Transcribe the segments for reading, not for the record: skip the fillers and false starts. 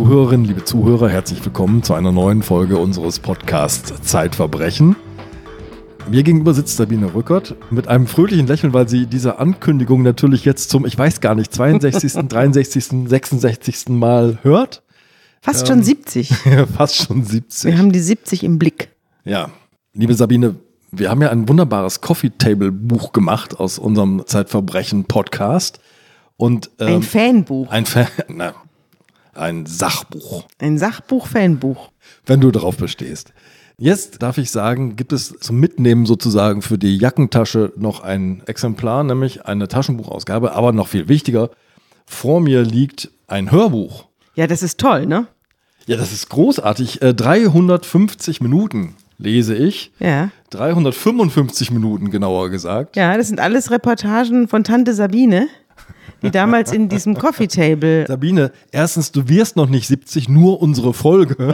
Zuhörerinnen, liebe Zuhörer, herzlich willkommen zu einer neuen Folge unseres Podcasts Zeitverbrechen. Mir gegenüber sitzt Sabine Rückert mit einem fröhlichen Lächeln, weil sie diese Ankündigung natürlich jetzt zum, ich weiß gar nicht, 62., 63., 66. Mal hört. Fast schon 70. Fast schon 70. Wir haben die 70 im Blick. Ja, liebe Sabine, wir haben ja ein wunderbares Coffee-Table-Buch gemacht aus unserem Zeitverbrechen-Podcast. Ein Fanbuch. Ein Sachbuch. Ein Sachbuch-Fanbuch. Wenn du darauf bestehst. Jetzt darf ich sagen, gibt es zum Mitnehmen sozusagen für die Jackentasche noch ein Exemplar, nämlich eine Taschenbuchausgabe, aber noch viel wichtiger, vor mir liegt ein Hörbuch. Ja, das ist toll, ne? Ja, das ist großartig. 350 Minuten lese ich. Ja. 355 Minuten genauer gesagt. Ja, das sind alles Reportagen von Tante Sabine, die damals in diesem Coffee Table... Sabine, erstens, du wirst noch nicht 70, nur unsere Folge.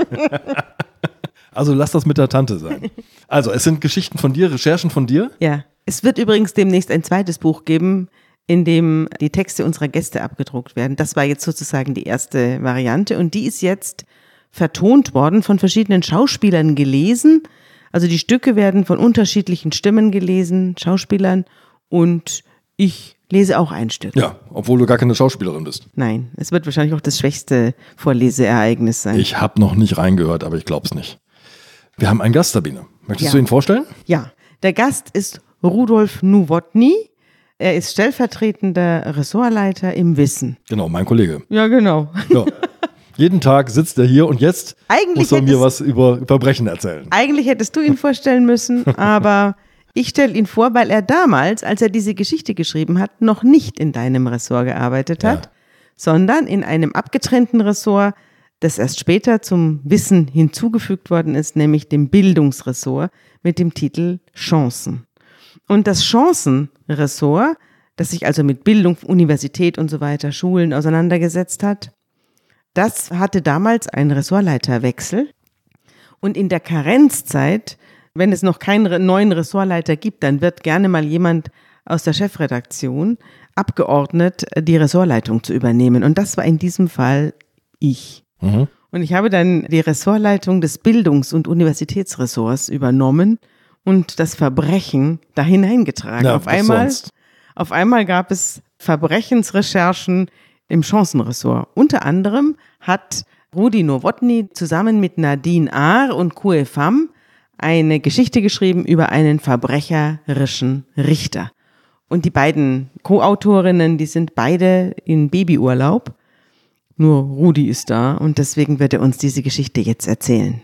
Also lass das mit der Tante sein. Also, es sind Geschichten von dir, Recherchen von dir. Ja, es wird übrigens demnächst ein zweites Buch geben, in dem die Texte unserer Gäste abgedruckt werden. Das war jetzt sozusagen die erste Variante und die ist jetzt vertont worden, von verschiedenen Schauspielern gelesen. Also die Stücke werden von unterschiedlichen Stimmen gelesen, Schauspielern, und ich lese auch ein Stück. Ja, obwohl du gar keine Schauspielerin bist. Nein, es wird wahrscheinlich auch das schwächste Vorleseereignis sein. Ich habe noch nicht reingehört, aber ich glaube es nicht. Wir haben einen Gast, Sabine. Möchtest du ihn vorstellen? Ja, der Gast ist Rudolf Nowotny. Er ist stellvertretender Ressortleiter im Wissen. Genau, mein Kollege. Ja, genau. Ja. Jeden Tag sitzt er hier und jetzt muss er mir was über Verbrechen erzählen. Eigentlich hättest du ihn vorstellen müssen, aber ich stelle ihn vor, weil er damals, als er diese Geschichte geschrieben hat, noch nicht in deinem Ressort gearbeitet hat, sondern in einem abgetrennten Ressort, das erst später zum Wissen hinzugefügt worden ist, nämlich dem Bildungsressort mit dem Titel Chancen. Und das Chancenressort, das sich also mit Bildung, Universität und so weiter, Schulen auseinandergesetzt hat, das hatte damals einen Ressortleiterwechsel. Und in der Karenzzeit, wenn es noch keinen neuen Ressortleiter gibt, dann wird gerne mal jemand aus der Chefredaktion abgeordnet, die Ressortleitung zu übernehmen. Und das war in diesem Fall ich. Mhm. Und ich habe dann die Ressortleitung des Bildungs- und Universitätsressorts übernommen und das Verbrechen da hineingetragen. Ja, auf einmal gab es Verbrechensrecherchen im Chancenressort. Unter anderem hat Rudi Nowotny zusammen mit Nadine Ahr und Kue Pham eine Geschichte geschrieben über einen verbrecherischen Richter. Und die beiden Co-Autorinnen, die sind beide in Babyurlaub. Nur Rudi ist da und deswegen wird er uns diese Geschichte jetzt erzählen.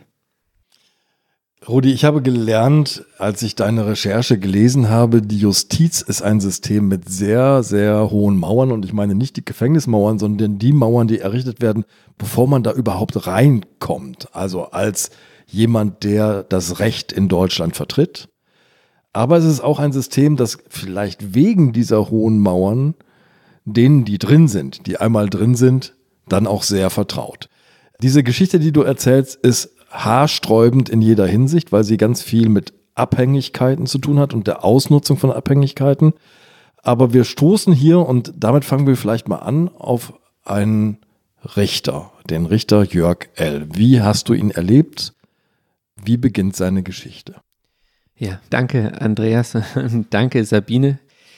Rudi, ich habe gelernt, als ich deine Recherche gelesen habe, die Justiz ist ein System mit sehr, sehr hohen Mauern. Und ich meine nicht die Gefängnismauern, sondern die Mauern, die errichtet werden, bevor man da überhaupt reinkommt. Also als jemand, der das Recht in Deutschland vertritt. Aber es ist auch ein System, das vielleicht wegen dieser hohen Mauern denen, die drin sind, die einmal drin sind, dann auch sehr vertraut. Diese Geschichte, die du erzählst, ist haarsträubend in jeder Hinsicht, weil sie ganz viel mit Abhängigkeiten zu tun hat und der Ausnutzung von Abhängigkeiten. Aber wir stoßen hier, und damit fangen wir vielleicht mal an, auf einen Richter, den Richter Jörg L. Wie hast du ihn erlebt? Wie beginnt seine Geschichte? Ja, danke Andreas und danke Sabine.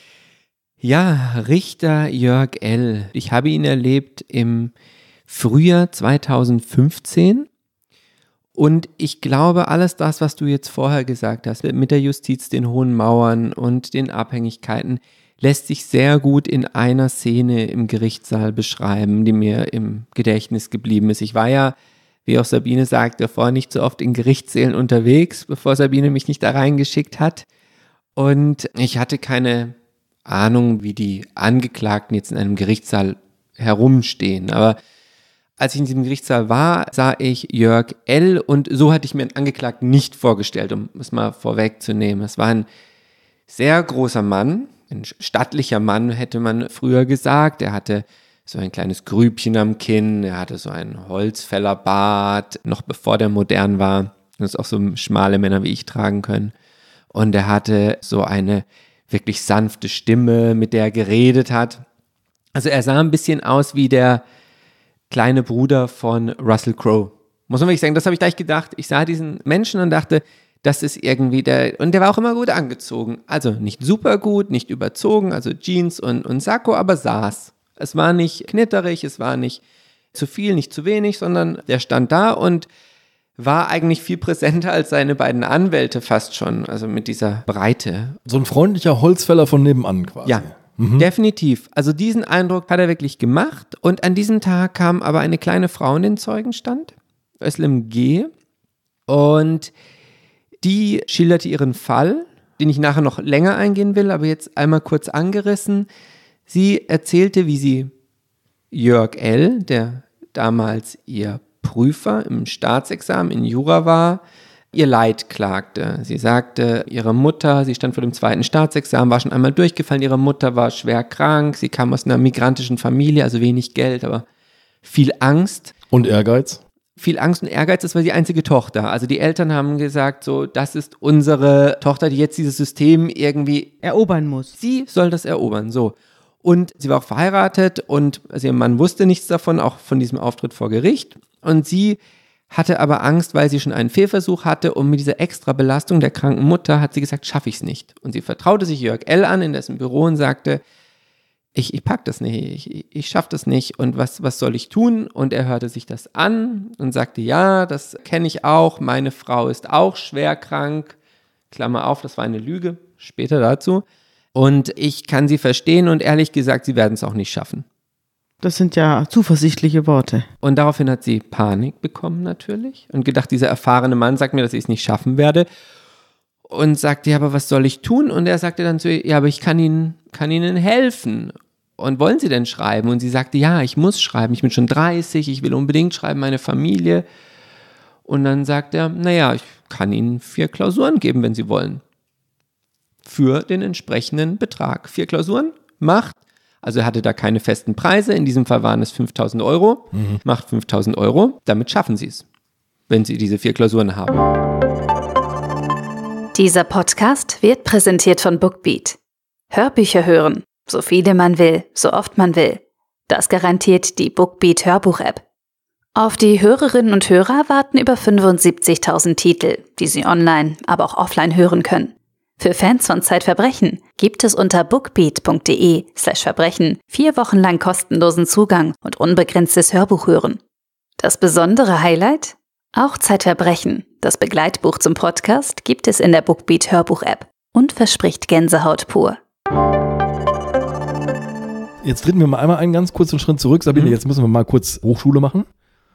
Ja, Richter Jörg L. Ich habe ihn erlebt im Frühjahr 2015 und ich glaube, alles das, was du jetzt vorher gesagt hast, mit der Justiz, den hohen Mauern und den Abhängigkeiten, lässt sich sehr gut in einer Szene im Gerichtssaal beschreiben, die mir im Gedächtnis geblieben ist. Ich war ja, wie auch Sabine sagt, davor nicht so oft in Gerichtssälen unterwegs, bevor Sabine mich nicht da reingeschickt hat, und ich hatte keine Ahnung, wie die Angeklagten jetzt in einem Gerichtssaal herumstehen. Aber als ich in diesem Gerichtssaal war, sah ich Jörg L. und so hatte ich mir einen Angeklagten nicht vorgestellt, um es mal vorwegzunehmen. Es war ein sehr großer Mann, ein stattlicher Mann, hätte man früher gesagt. Er hatte so ein kleines Grübchen am Kinn, er hatte so einen Holzfällerbart, noch bevor der modern war. Das auch so schmale Männer wie ich tragen können. Und er hatte so eine wirklich sanfte Stimme, mit der er geredet hat. Also er sah ein bisschen aus wie der kleine Bruder von Russell Crowe. Muss man wirklich sagen, das habe ich gleich gedacht. Ich sah diesen Menschen und dachte, das ist irgendwie und der war auch immer gut angezogen. Also nicht super gut, nicht überzogen, also Jeans und Sakko, aber saß. Es war nicht knitterig, es war nicht zu viel, nicht zu wenig, sondern der stand da und war eigentlich viel präsenter als seine beiden Anwälte fast schon, also mit dieser Breite. So ein freundlicher Holzfäller von nebenan quasi. Ja, definitiv. Also diesen Eindruck hat er wirklich gemacht und an diesem Tag kam aber eine kleine Frau in den Zeugenstand, Özlem G. Und die schilderte ihren Fall, den ich nachher noch länger eingehen will, aber jetzt einmal kurz angerissen. Sie erzählte, wie sie Jörg L., der damals ihr Prüfer im Staatsexamen in Jura war, ihr Leid klagte. Sie sagte, ihre Mutter, sie stand vor dem zweiten Staatsexamen, war schon einmal durchgefallen, ihre Mutter war schwer krank, sie kam aus einer migrantischen Familie, also wenig Geld, aber viel Angst. Und Ehrgeiz? Viel Angst und Ehrgeiz, das war die einzige Tochter. Also die Eltern haben gesagt, so, das ist unsere Tochter, die jetzt dieses System irgendwie erobern muss. Sie soll das erobern, so. Und sie war auch verheiratet und also ihr Mann wusste nichts davon, auch von diesem Auftritt vor Gericht. Und sie hatte aber Angst, weil sie schon einen Fehlversuch hatte und mit dieser extra Belastung der kranken Mutter hat sie gesagt, schaffe ich es nicht. Und sie vertraute sich Jörg L. an in dessen Büro und sagte, ich pack das nicht, ich schaffe das nicht und was soll ich tun? Und er hörte sich das an und sagte, ja, das kenne ich auch, meine Frau ist auch schwer krank, Klammer auf, das war eine Lüge, später dazu. Und ich kann sie verstehen und ehrlich gesagt, sie werden es auch nicht schaffen. Das sind ja zuversichtliche Worte. Und daraufhin hat sie Panik bekommen natürlich und gedacht, dieser erfahrene Mann sagt mir, dass ich es nicht schaffen werde. Und sagte, ja, aber was soll ich tun? Und er sagte dann zu ihr, ja, aber ich kann Ihnen helfen. Und wollen Sie denn schreiben? Und sie sagte, ja, ich muss schreiben, ich bin schon 30, ich will unbedingt schreiben, meine Familie. Und dann sagt er, naja, ich kann Ihnen 4 Klausuren geben, wenn Sie wollen. Für den entsprechenden Betrag. 4 Klausuren, macht. Also er hatte da keine festen Preise, in diesem Fall waren es 5.000 Euro, macht 5.000 Euro, damit schaffen Sie es, wenn Sie diese 4 Klausuren haben. Dieser Podcast wird präsentiert von Bookbeat. Hörbücher hören, so viele man will, so oft man will. Das garantiert die Bookbeat Hörbuch-App. Auf die Hörerinnen und Hörer warten über 75.000 Titel, die Sie online, aber auch offline hören können. Für Fans von Zeitverbrechen gibt es unter bookbeat.de/Verbrechen 4 Wochen lang kostenlosen Zugang und unbegrenztes Hörbuchhören. Das besondere Highlight? Auch Zeitverbrechen, das Begleitbuch zum Podcast, gibt es in der Bookbeat Hörbuch-App und verspricht Gänsehaut pur. Jetzt treten wir mal einmal einen ganz kurzen Schritt zurück. Sabine, jetzt müssen wir mal kurz Hochschule machen.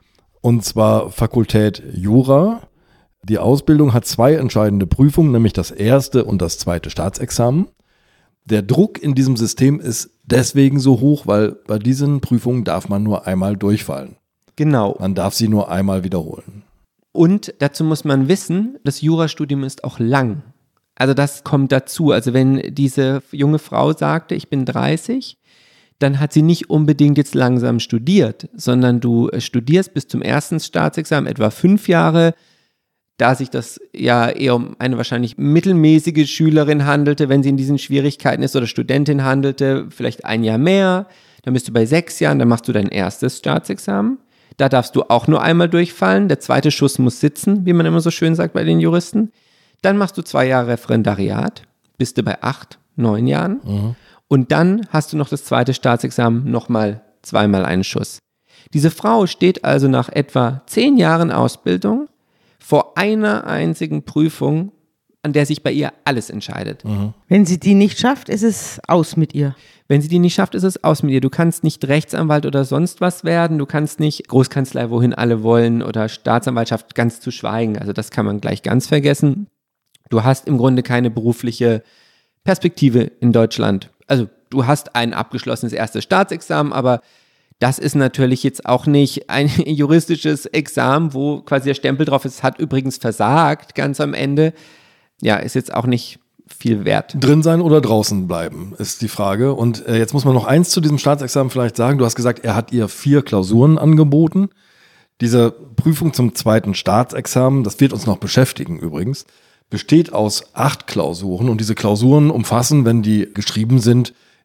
Und zwar Fakultät Jura. Die Ausbildung hat 2 entscheidende Prüfungen, nämlich das erste und das zweite Staatsexamen. Der Druck in diesem System ist deswegen so hoch, weil bei diesen Prüfungen darf man nur einmal durchfallen. Genau. Man darf sie nur einmal wiederholen. Und dazu muss man wissen, das Jurastudium ist auch lang. Also das kommt dazu. Also wenn diese junge Frau sagte, ich bin 30, dann hat sie nicht unbedingt jetzt langsam studiert, sondern du studierst bis zum ersten Staatsexamen etwa 5 Jahre. Da sich das ja eher um eine wahrscheinlich mittelmäßige Schülerin handelte, wenn sie in diesen Schwierigkeiten ist, oder Studentin handelte, vielleicht 1 Jahr mehr, dann bist du bei 6 Jahren, dann machst du dein erstes Staatsexamen. Da darfst du auch nur einmal durchfallen, der zweite Schuss muss sitzen, wie man immer so schön sagt bei den Juristen. Dann machst du 2 Jahre Referendariat, bist du bei 8, 9 Jahren. Und dann hast du noch das zweite Staatsexamen, nochmal 2-mal einen Schuss. Diese Frau steht also nach etwa 10 Jahren Ausbildung vor einer einzigen Prüfung, an der sich bei ihr alles entscheidet. Wenn sie die nicht schafft, ist es aus mit ihr. Wenn sie die nicht schafft, ist es aus mit ihr. Du kannst nicht Rechtsanwalt oder sonst was werden. Du kannst nicht Großkanzlei, wohin alle wollen, oder Staatsanwaltschaft, ganz zu schweigen. Also das kann man gleich ganz vergessen. Du hast im Grunde keine berufliche Perspektive in Deutschland. Also du hast ein abgeschlossenes erstes Staatsexamen, aber das ist natürlich jetzt auch nicht ein juristisches Examen, wo quasi der Stempel drauf ist, hat übrigens versagt, ganz am Ende. Ja, ist jetzt auch nicht viel wert. Drin sein oder draußen bleiben, ist die Frage. Und jetzt muss man noch eins zu diesem Staatsexamen vielleicht sagen. Du hast gesagt, er hat ihr 4 Klausuren angeboten. Diese Prüfung zum zweiten Staatsexamen, das wird uns noch beschäftigen übrigens, besteht aus 8 Klausuren. Und diese Klausuren umfassen, wenn die geschrieben sind,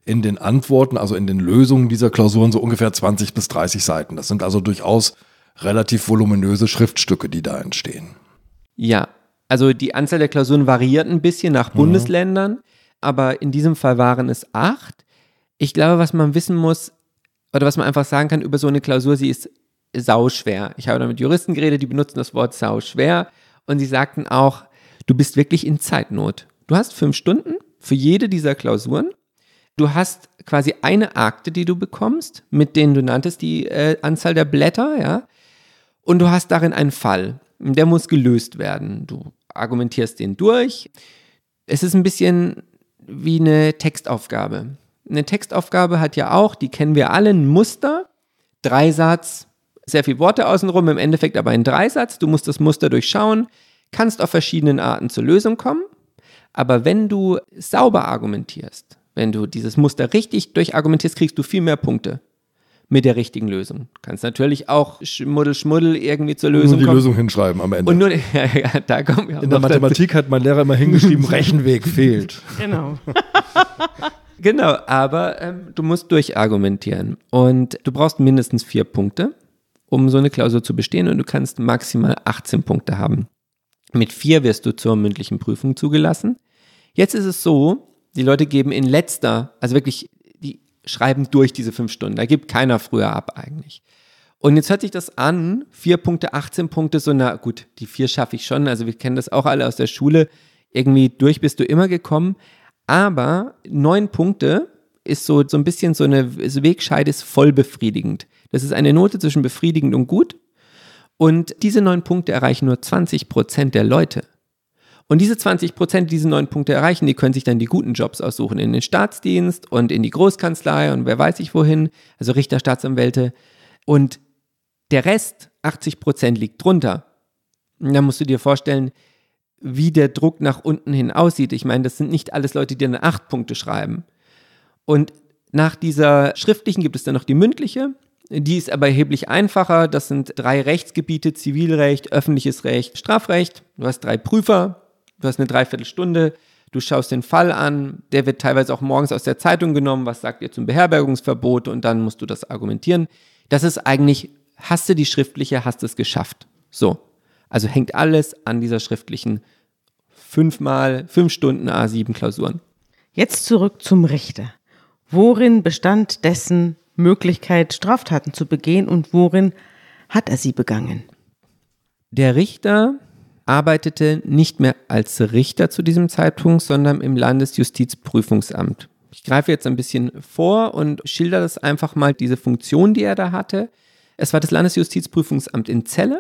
in den Antworten, also in den Lösungen dieser Klausuren so ungefähr 20 bis 30 Seiten. Das sind also durchaus relativ voluminöse Schriftstücke, die da entstehen. Ja, also die Anzahl der Klausuren variiert ein bisschen nach Bundesländern, aber in diesem Fall waren es 8. Ich glaube, was man wissen muss, oder was man einfach sagen kann über so eine Klausur, sie ist sauschwer. Ich habe da mit Juristen geredet, die benutzen das Wort sauschwer und sie sagten auch, du bist wirklich in Zeitnot. Du hast 5 Stunden für jede dieser Klausuren. Du hast quasi eine Akte, die du bekommst, mit denen du nanntest die Anzahl der Blätter, ja. Und du hast darin einen Fall. Der muss gelöst werden. Du argumentierst den durch. Es ist ein bisschen wie eine Textaufgabe. Eine Textaufgabe hat ja auch, die kennen wir alle, ein Muster, 3-Satz, sehr viele Worte außenrum, im Endeffekt aber ein 3-Satz. Du musst das Muster durchschauen, kannst auf verschiedenen Arten zur Lösung kommen. Aber wenn du sauber argumentierst, wenn du dieses Muster richtig durchargumentierst, kriegst du viel mehr Punkte mit der richtigen Lösung. Du kannst natürlich auch Schmuddel irgendwie zur Lösung kommen. Nur die kommen. Lösung hinschreiben am Ende. Und nur, da kommen wir auch in der Mathematik hat mein Lehrer immer hingeschrieben, Rechenweg fehlt. Genau. Genau, aber du musst durchargumentieren. Und du brauchst mindestens 4 Punkte, um so eine Klausur zu bestehen. Und du kannst maximal 18 Punkte haben. Mit 4 wirst du zur mündlichen Prüfung zugelassen. Jetzt ist es so, die Leute geben in letzter, also wirklich, die schreiben durch diese 5 Stunden. Da gibt keiner früher ab eigentlich. Und jetzt hört sich das an, 4 Punkte, 18 Punkte, so na gut, die 4 schaffe ich schon. Also wir kennen das auch alle aus der Schule. Irgendwie durch bist du immer gekommen. Aber 9 Punkte ist so ein bisschen so eine Wegscheide ist voll befriedigend. Das ist eine Note zwischen befriedigend und gut. Und diese 9 Punkte erreichen nur 20% der Leute. Und diese 20%, die diese 9 Punkte erreichen, die können sich dann die guten Jobs aussuchen, in den Staatsdienst und in die Großkanzlei und wer weiß ich wohin, also Richter, Staatsanwälte. Und der Rest, 80%, liegt drunter. Und da musst du dir vorstellen, wie der Druck nach unten hin aussieht. Ich meine, das sind nicht alles Leute, die dann 8 Punkte schreiben. Und nach dieser schriftlichen gibt es dann noch die mündliche. Die ist aber erheblich einfacher. Das sind 3 Rechtsgebiete, Zivilrecht, öffentliches Recht, Strafrecht. Du hast 3 Prüfer, du hast eine Dreiviertelstunde, du schaust den Fall an, der wird teilweise auch morgens aus der Zeitung genommen, was sagt ihr zum Beherbergungsverbot und dann musst du das argumentieren. Das ist eigentlich, hast du die schriftliche, hast es geschafft. So, also hängt alles an dieser schriftlichen 5 Stunden A7 Klausuren. Jetzt zurück zum Richter. Worin bestand dessen Möglichkeit, Straftaten zu begehen und worin hat er sie begangen? Der Richter arbeitete nicht mehr als Richter zu diesem Zeitpunkt, sondern im Landesjustizprüfungsamt. Ich greife jetzt ein bisschen vor und schildere das einfach mal, diese Funktion, die er da hatte. Es war das Landesjustizprüfungsamt in Celle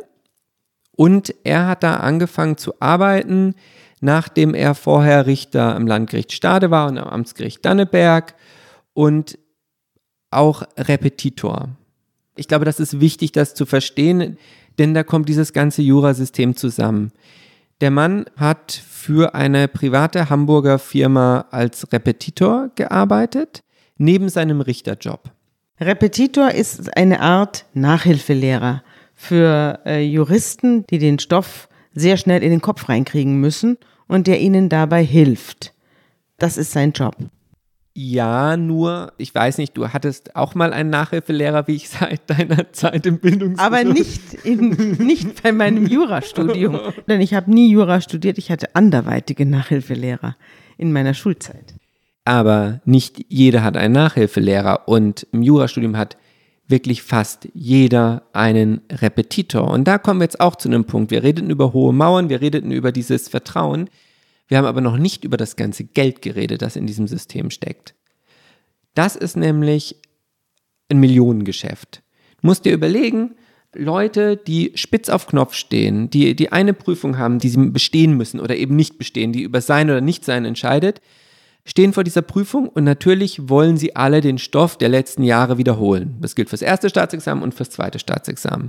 und er hat da angefangen zu arbeiten, nachdem er vorher Richter am Landgericht Stade war und am Amtsgericht Danneberg und auch Repetitor. Ich glaube, das ist wichtig, das zu verstehen, denn da kommt dieses ganze Jurasystem zusammen. Der Mann hat für eine private Hamburger Firma als Repetitor gearbeitet, neben seinem Richterjob. Repetitor ist eine Art Nachhilfelehrer für Juristen, die den Stoff sehr schnell in den Kopf reinkriegen müssen und der ihnen dabei hilft. Das ist sein Job. Ja, nur, ich weiß nicht, du hattest auch mal einen Nachhilfelehrer, wie ich seit deiner Zeit im Bildungsbezirk. Aber nicht bei meinem Jurastudium. Denn ich habe nie Jura studiert, ich hatte anderweitige Nachhilfelehrer in meiner Schulzeit. Aber nicht jeder hat einen Nachhilfelehrer und im Jurastudium hat wirklich fast jeder einen Repetitor. Und da kommen wir jetzt auch zu einem Punkt. Wir redeten über hohe Mauern, wir redeten über dieses Vertrauen. Wir haben aber noch nicht über das ganze Geld geredet, das in diesem System steckt. Das ist nämlich ein Millionengeschäft. Du musst dir überlegen, Leute, die spitz auf Knopf stehen, die eine Prüfung haben, die sie bestehen müssen oder eben nicht bestehen, die über Sein oder Nichtsein entscheidet, stehen vor dieser Prüfung und natürlich wollen sie alle den Stoff der letzten Jahre wiederholen. Das gilt fürs erste Staatsexamen und fürs zweite Staatsexamen.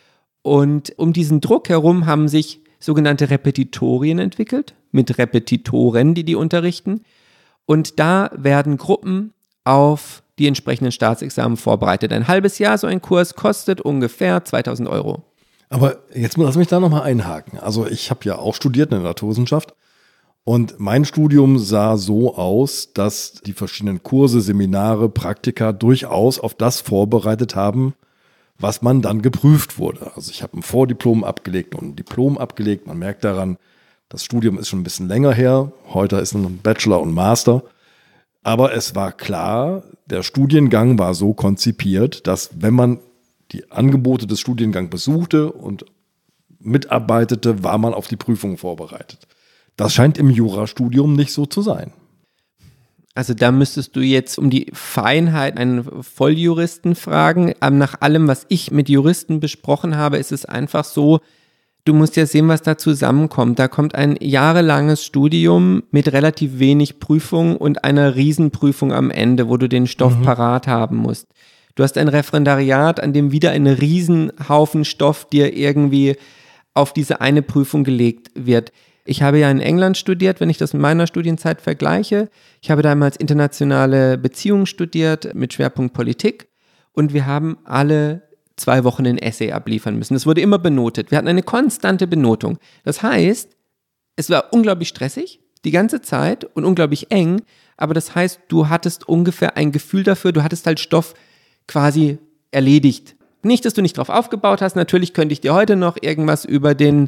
Und um diesen Druck herum haben sich sogenannte Repetitorien entwickelt, mit Repetitoren, die unterrichten. Und da werden Gruppen auf die entsprechenden Staatsexamen vorbereitet. Ein halbes Jahr so ein Kurs kostet ungefähr 2.000 €. Aber jetzt lass mich da nochmal einhaken. Also ich habe ja auch studiert in der Naturwissenschaft Und mein Studium sah so aus, dass die verschiedenen Kurse, Seminare, Praktika durchaus auf das vorbereitet haben, was man dann geprüft wurde. Also ich habe ein Vordiplom abgelegt und ein Diplom abgelegt. Man merkt daran, das Studium ist schon ein bisschen länger her. Heute ist ein Bachelor und Master. Aber es war klar, der Studiengang war so konzipiert, dass wenn man die Angebote des Studiengangs besuchte und mitarbeitete, war man auf die Prüfung vorbereitet. Das scheint im Jurastudium nicht so zu sein. Also da müsstest du jetzt um die Feinheit einen Volljuristen fragen. Nach allem, was ich mit Juristen besprochen habe, ist es einfach so, du musst ja sehen, was da zusammenkommt. Da kommt ein jahrelanges Studium mit relativ wenig Prüfung und einer Riesenprüfung am Ende, wo du den Stoff parat haben musst. Du hast ein Referendariat, an dem wieder ein Riesenhaufen Stoff dir irgendwie auf diese eine Prüfung gelegt wird. Ich habe ja in England studiert, wenn ich das mit meiner Studienzeit vergleiche. Ich habe damals internationale Beziehungen studiert mit Schwerpunkt Politik und wir haben alle 2 Wochen ein Essay abliefern müssen. Das wurde immer benotet. Wir hatten eine konstante Benotung. Das heißt, es war unglaublich stressig, die ganze Zeit und unglaublich eng, aber das heißt, du hattest ungefähr ein Gefühl dafür, du hattest halt Stoff quasi erledigt. Nicht, dass du nicht drauf aufgebaut hast. Natürlich könnte ich dir heute noch irgendwas über die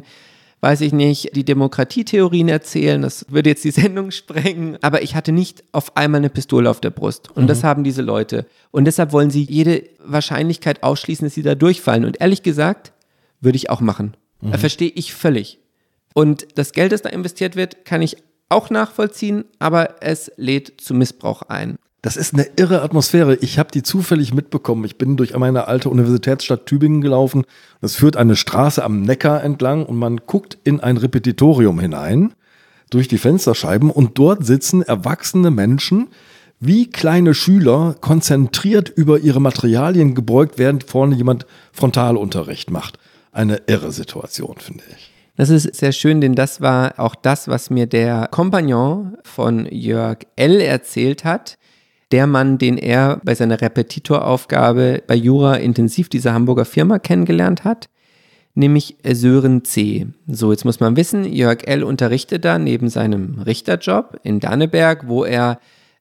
Demokratietheorien erzählen, das würde jetzt die Sendung sprengen, aber ich hatte nicht auf einmal eine Pistole auf der Brust und das haben diese Leute und deshalb wollen sie jede Wahrscheinlichkeit ausschließen, dass sie da durchfallen und ehrlich gesagt, würde ich auch machen. Verstehe ich völlig. Und das Geld, das da investiert wird, kann ich auch nachvollziehen, aber es lädt zu Missbrauch ein. Das ist eine irre Atmosphäre. Ich habe die zufällig mitbekommen. Ich bin durch meine alte Universitätsstadt Tübingen gelaufen. Es führt eine Straße am Neckar entlang und man guckt in ein Repetitorium hinein durch die Fensterscheiben und dort sitzen erwachsene Menschen wie kleine Schüler konzentriert über ihre Materialien gebeugt, während vorne jemand Frontalunterricht macht. Eine irre Situation, finde ich. Das ist sehr schön, denn das war auch das, was mir der Kompagnon von Jörg L. erzählt hat. Der Mann, den er bei seiner Repetitoraufgabe bei Jura Intensiv, dieser Hamburger Firma, kennengelernt hat, nämlich Sören C. So, jetzt muss man wissen, Jörg L. unterrichtet da neben seinem Richterjob in Danneberg, wo er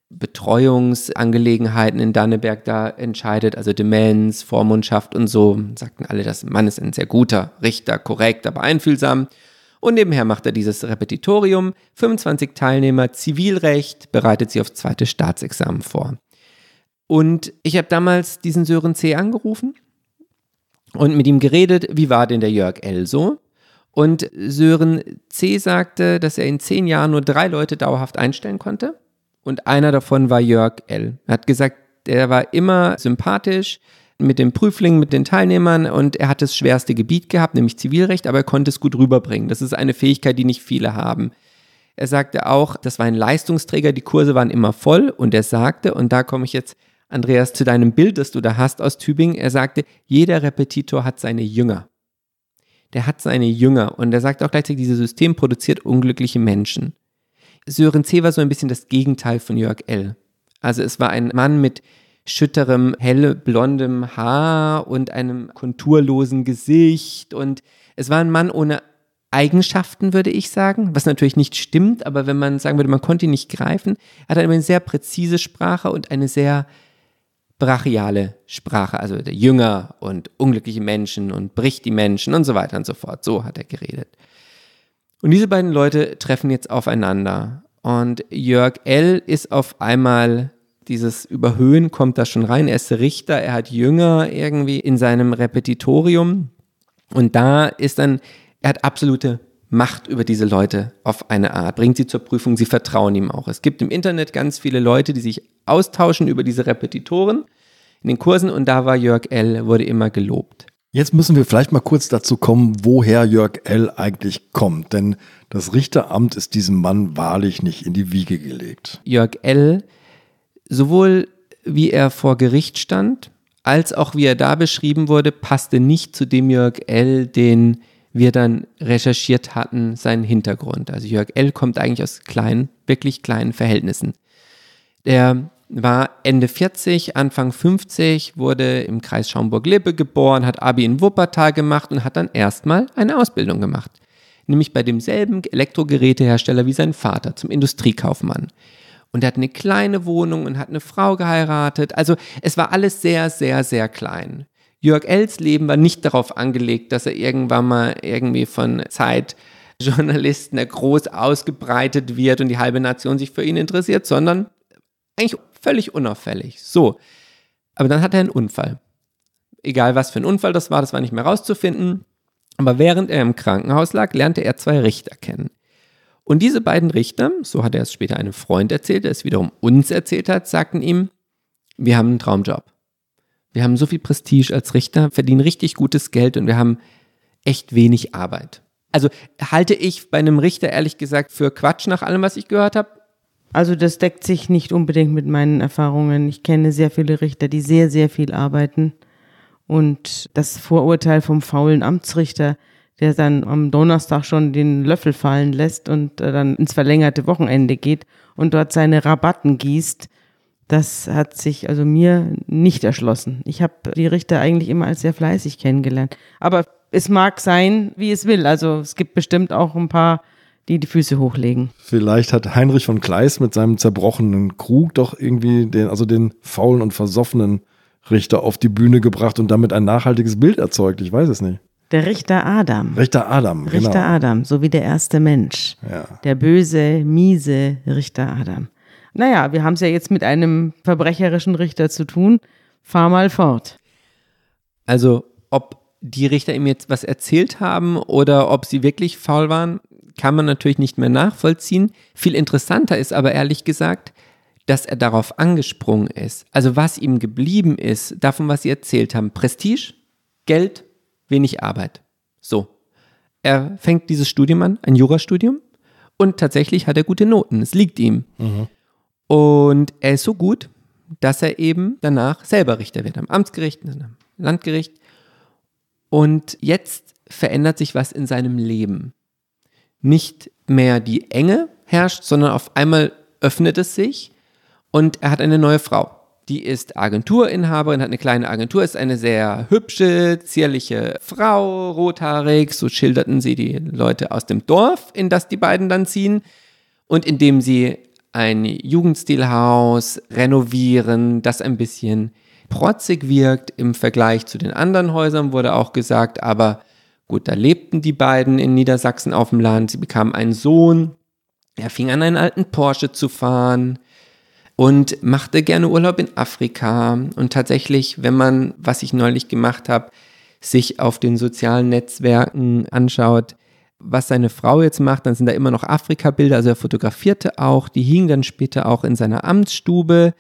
Betreuungsangelegenheiten in Danneberg da entscheidet, also Demenz, Vormundschaft und so. Sagten alle, das Mann ist ein sehr guter Richter, korrekt, aber einfühlsam. Und nebenher macht er dieses Repetitorium, 25 Teilnehmer, Zivilrecht, bereitet sie aufs 2. Staatsexamen vor. Und ich habe damals diesen Sören C. angerufen und mit ihm geredet, wie war denn der Jörg L. so? Und Sören C. sagte, dass er in 10 Jahren nur 3 Leute dauerhaft einstellen konnte und einer davon war Jörg L. Er hat gesagt, er war immer sympathisch, mit den Prüflingen, mit den Teilnehmern und er hat das schwerste Gebiet gehabt, nämlich Zivilrecht, aber er konnte es gut rüberbringen. Das ist eine Fähigkeit, die nicht viele haben. Er sagte auch, das war ein Leistungsträger, die Kurse waren immer voll und er sagte, und da komme ich jetzt, Andreas, zu deinem Bild, das du da hast aus Tübingen, er sagte, jeder Repetitor hat seine Jünger. Der hat seine Jünger und er sagt auch gleichzeitig, dieses System produziert unglückliche Menschen. Sören C. war so ein bisschen das Gegenteil von Jörg L. Also es war ein Mann mit schütterem, hellblondem Haar und einem konturlosen Gesicht und es war ein Mann ohne Eigenschaften, würde ich sagen, was natürlich nicht stimmt, aber wenn man sagen würde, man konnte ihn nicht greifen, er hat eine sehr präzise Sprache und eine sehr brachiale Sprache, also der Jünger und unglückliche Menschen und bricht die Menschen und so weiter und so fort, so hat er geredet. Und diese beiden Leute treffen jetzt aufeinander und Jörg L. ist auf einmal dieses Überhöhen kommt da schon rein. Er ist Richter, er hat Jünger irgendwie in seinem Repetitorium und da ist dann, er hat absolute Macht über diese Leute auf eine Art, bringt sie zur Prüfung, sie vertrauen ihm auch. Es gibt im Internet ganz viele Leute, die sich austauschen über diese Repetitoren in den Kursen und da war Jörg L., wurde immer gelobt. Jetzt müssen wir vielleicht mal kurz dazu kommen, woher Jörg L. eigentlich kommt, denn das Richteramt ist diesem Mann wahrlich nicht in die Wiege gelegt. Jörg L., sowohl wie er vor Gericht stand, als auch wie er da beschrieben wurde, passte nicht zu dem Jörg L., den wir dann recherchiert hatten, seinen Hintergrund. Also Jörg L. kommt eigentlich aus kleinen, wirklich kleinen Verhältnissen. Der war Ende 40, Anfang 50, wurde im Kreis Schaumburg-Lippe geboren, hat Abi in Wuppertal gemacht und hat dann erstmal eine Ausbildung gemacht. nämlich bei demselben Elektrogerätehersteller wie sein Vater, zum Industriekaufmann. Und er hat eine kleine Wohnung und hat eine Frau geheiratet. Also es war alles sehr, sehr, sehr klein. Jörg L.'s Leben war nicht darauf angelegt, dass er irgendwann mal irgendwie von Zeitjournalisten groß ausgebreitet wird und die halbe Nation sich für ihn interessiert, sondern eigentlich völlig unauffällig. So, aber dann hat er einen Unfall. Egal was für ein Unfall das war nicht mehr rauszufinden. Aber während er im Krankenhaus lag, lernte er 2 Richter kennen. Und diese beiden Richter, so hat er es später einem Freund erzählt, der es wiederum uns erzählt hat, sagten ihm, wir haben einen Traumjob. Wir haben so viel Prestige als Richter, verdienen richtig gutes Geld und wir haben echt wenig Arbeit. Also halte ich bei einem Richter ehrlich gesagt für Quatsch nach allem, was ich gehört habe. Also das deckt sich nicht unbedingt mit meinen Erfahrungen. Ich kenne sehr viele Richter, die sehr, sehr viel arbeiten. Und das Vorurteil vom faulen Amtsrichter, der dann am Donnerstag schon den Löffel fallen lässt und dann ins verlängerte Wochenende geht und dort seine Rabatten gießt, das hat sich also mir nicht erschlossen. Ich habe die Richter eigentlich immer als sehr fleißig kennengelernt. Aber es mag sein, wie es will. Also es gibt bestimmt auch ein paar, die Füße hochlegen. Vielleicht hat Heinrich von Kleist mit seinem zerbrochenen Krug doch irgendwie den faulen und versoffenen Richter auf die Bühne gebracht und damit ein nachhaltiges Bild erzeugt. Ich weiß es nicht. Der Richter Adam. Richter Adam, genau. Richter Adam, so wie der erste Mensch. Ja. Der böse, miese Richter Adam. Naja, wir haben es ja jetzt mit einem verbrecherischen Richter zu tun. Fahr mal fort. Also, ob die Richter ihm jetzt was erzählt haben oder ob sie wirklich faul waren, kann man natürlich nicht mehr nachvollziehen. Viel interessanter ist aber ehrlich gesagt, dass er darauf angesprungen ist. Also was ihm geblieben ist, davon, was sie erzählt haben. Prestige, Geld, wenig Arbeit. So. Er fängt dieses Studium an, ein Jurastudium, und tatsächlich hat er gute Noten. Es liegt ihm. Mhm. Und er ist so gut, dass er eben danach selber Richter wird, am Amtsgericht, am Landgericht. Und jetzt verändert sich was in seinem Leben. Nicht mehr die Enge herrscht, sondern auf einmal öffnet es sich und er hat eine neue Frau. Die ist Agenturinhaberin, hat eine kleine Agentur, ist eine sehr hübsche, zierliche Frau, rothaarig, so schilderten sie die Leute aus dem Dorf, in das die beiden dann ziehen. Und indem sie ein Jugendstilhaus renovieren, das ein bisschen protzig wirkt im Vergleich zu den anderen Häusern, wurde auch gesagt, aber gut, da lebten die beiden in Niedersachsen auf dem Land, sie bekamen einen Sohn, er fing an, einen alten Porsche zu fahren und machte gerne Urlaub in Afrika. Und tatsächlich, wenn man, was ich neulich gemacht habe, sich auf den sozialen Netzwerken anschaut, was seine Frau jetzt macht, dann sind da immer noch Afrika-Bilder, also er fotografierte auch, die hingen dann später auch in seiner Amtsstube.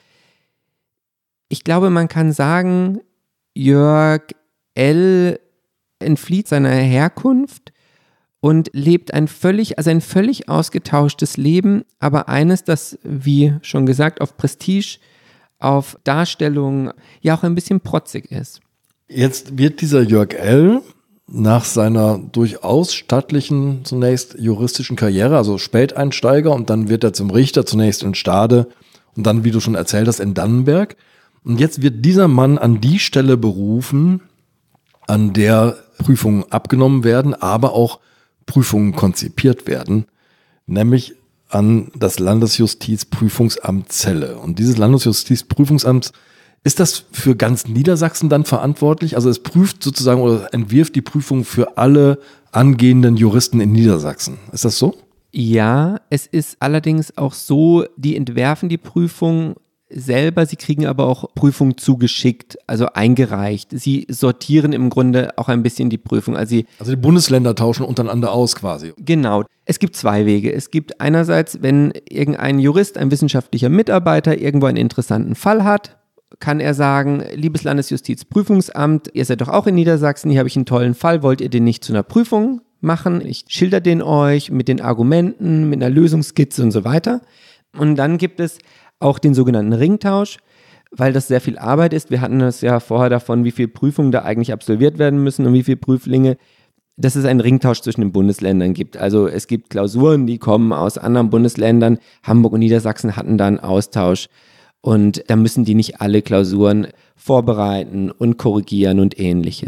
Ich glaube, man kann sagen, Jörg L. entflieht seiner Herkunft und lebt ein völlig ausgetauschtes Leben, aber eines, das, wie schon gesagt, auf Prestige, auf Darstellung, ja auch ein bisschen protzig ist. Jetzt wird dieser Jörg L. nach seiner durchaus stattlichen, zunächst juristischen Karriere, also Späteinsteiger, und dann wird er zum Richter, zunächst in Stade und dann, wie du schon erzählt hast, in Dannenberg. Und jetzt wird dieser Mann an die Stelle berufen, an der Prüfungen abgenommen werden, aber auch Prüfungen konzipiert werden, nämlich an das Landesjustizprüfungsamt Celle. Und dieses Landesjustizprüfungsamt, ist das für ganz Niedersachsen dann verantwortlich? Also es prüft sozusagen oder entwirft die Prüfung für alle angehenden Juristen in Niedersachsen. Ist das so? Ja, es ist allerdings auch so, die entwerfen die Prüfung selber, sie kriegen aber auch Prüfungen zugeschickt, also eingereicht. Sie sortieren im Grunde auch ein bisschen die Prüfung. Also die Bundesländer tauschen untereinander aus quasi. Genau. Es gibt 2 Wege. Es gibt einerseits, wenn irgendein Jurist, ein wissenschaftlicher Mitarbeiter irgendwo einen interessanten Fall hat, kann er sagen, liebes Landesjustizprüfungsamt, ihr seid doch auch in Niedersachsen, hier habe ich einen tollen Fall, wollt ihr den nicht zu einer Prüfung machen? Ich schilder den euch mit den Argumenten, mit einer Lösungsskizze und so weiter. Und dann gibt es auch den sogenannten Ringtausch, weil das sehr viel Arbeit ist. Wir hatten es ja vorher davon, wie viele Prüfungen da eigentlich absolviert werden müssen und wie viele Prüflinge, dass es einen Ringtausch zwischen den Bundesländern gibt. Also es gibt Klausuren, die kommen aus anderen Bundesländern. Hamburg und Niedersachsen hatten da einen Austausch. Und da müssen die nicht alle Klausuren vorbereiten und korrigieren und ähnliches.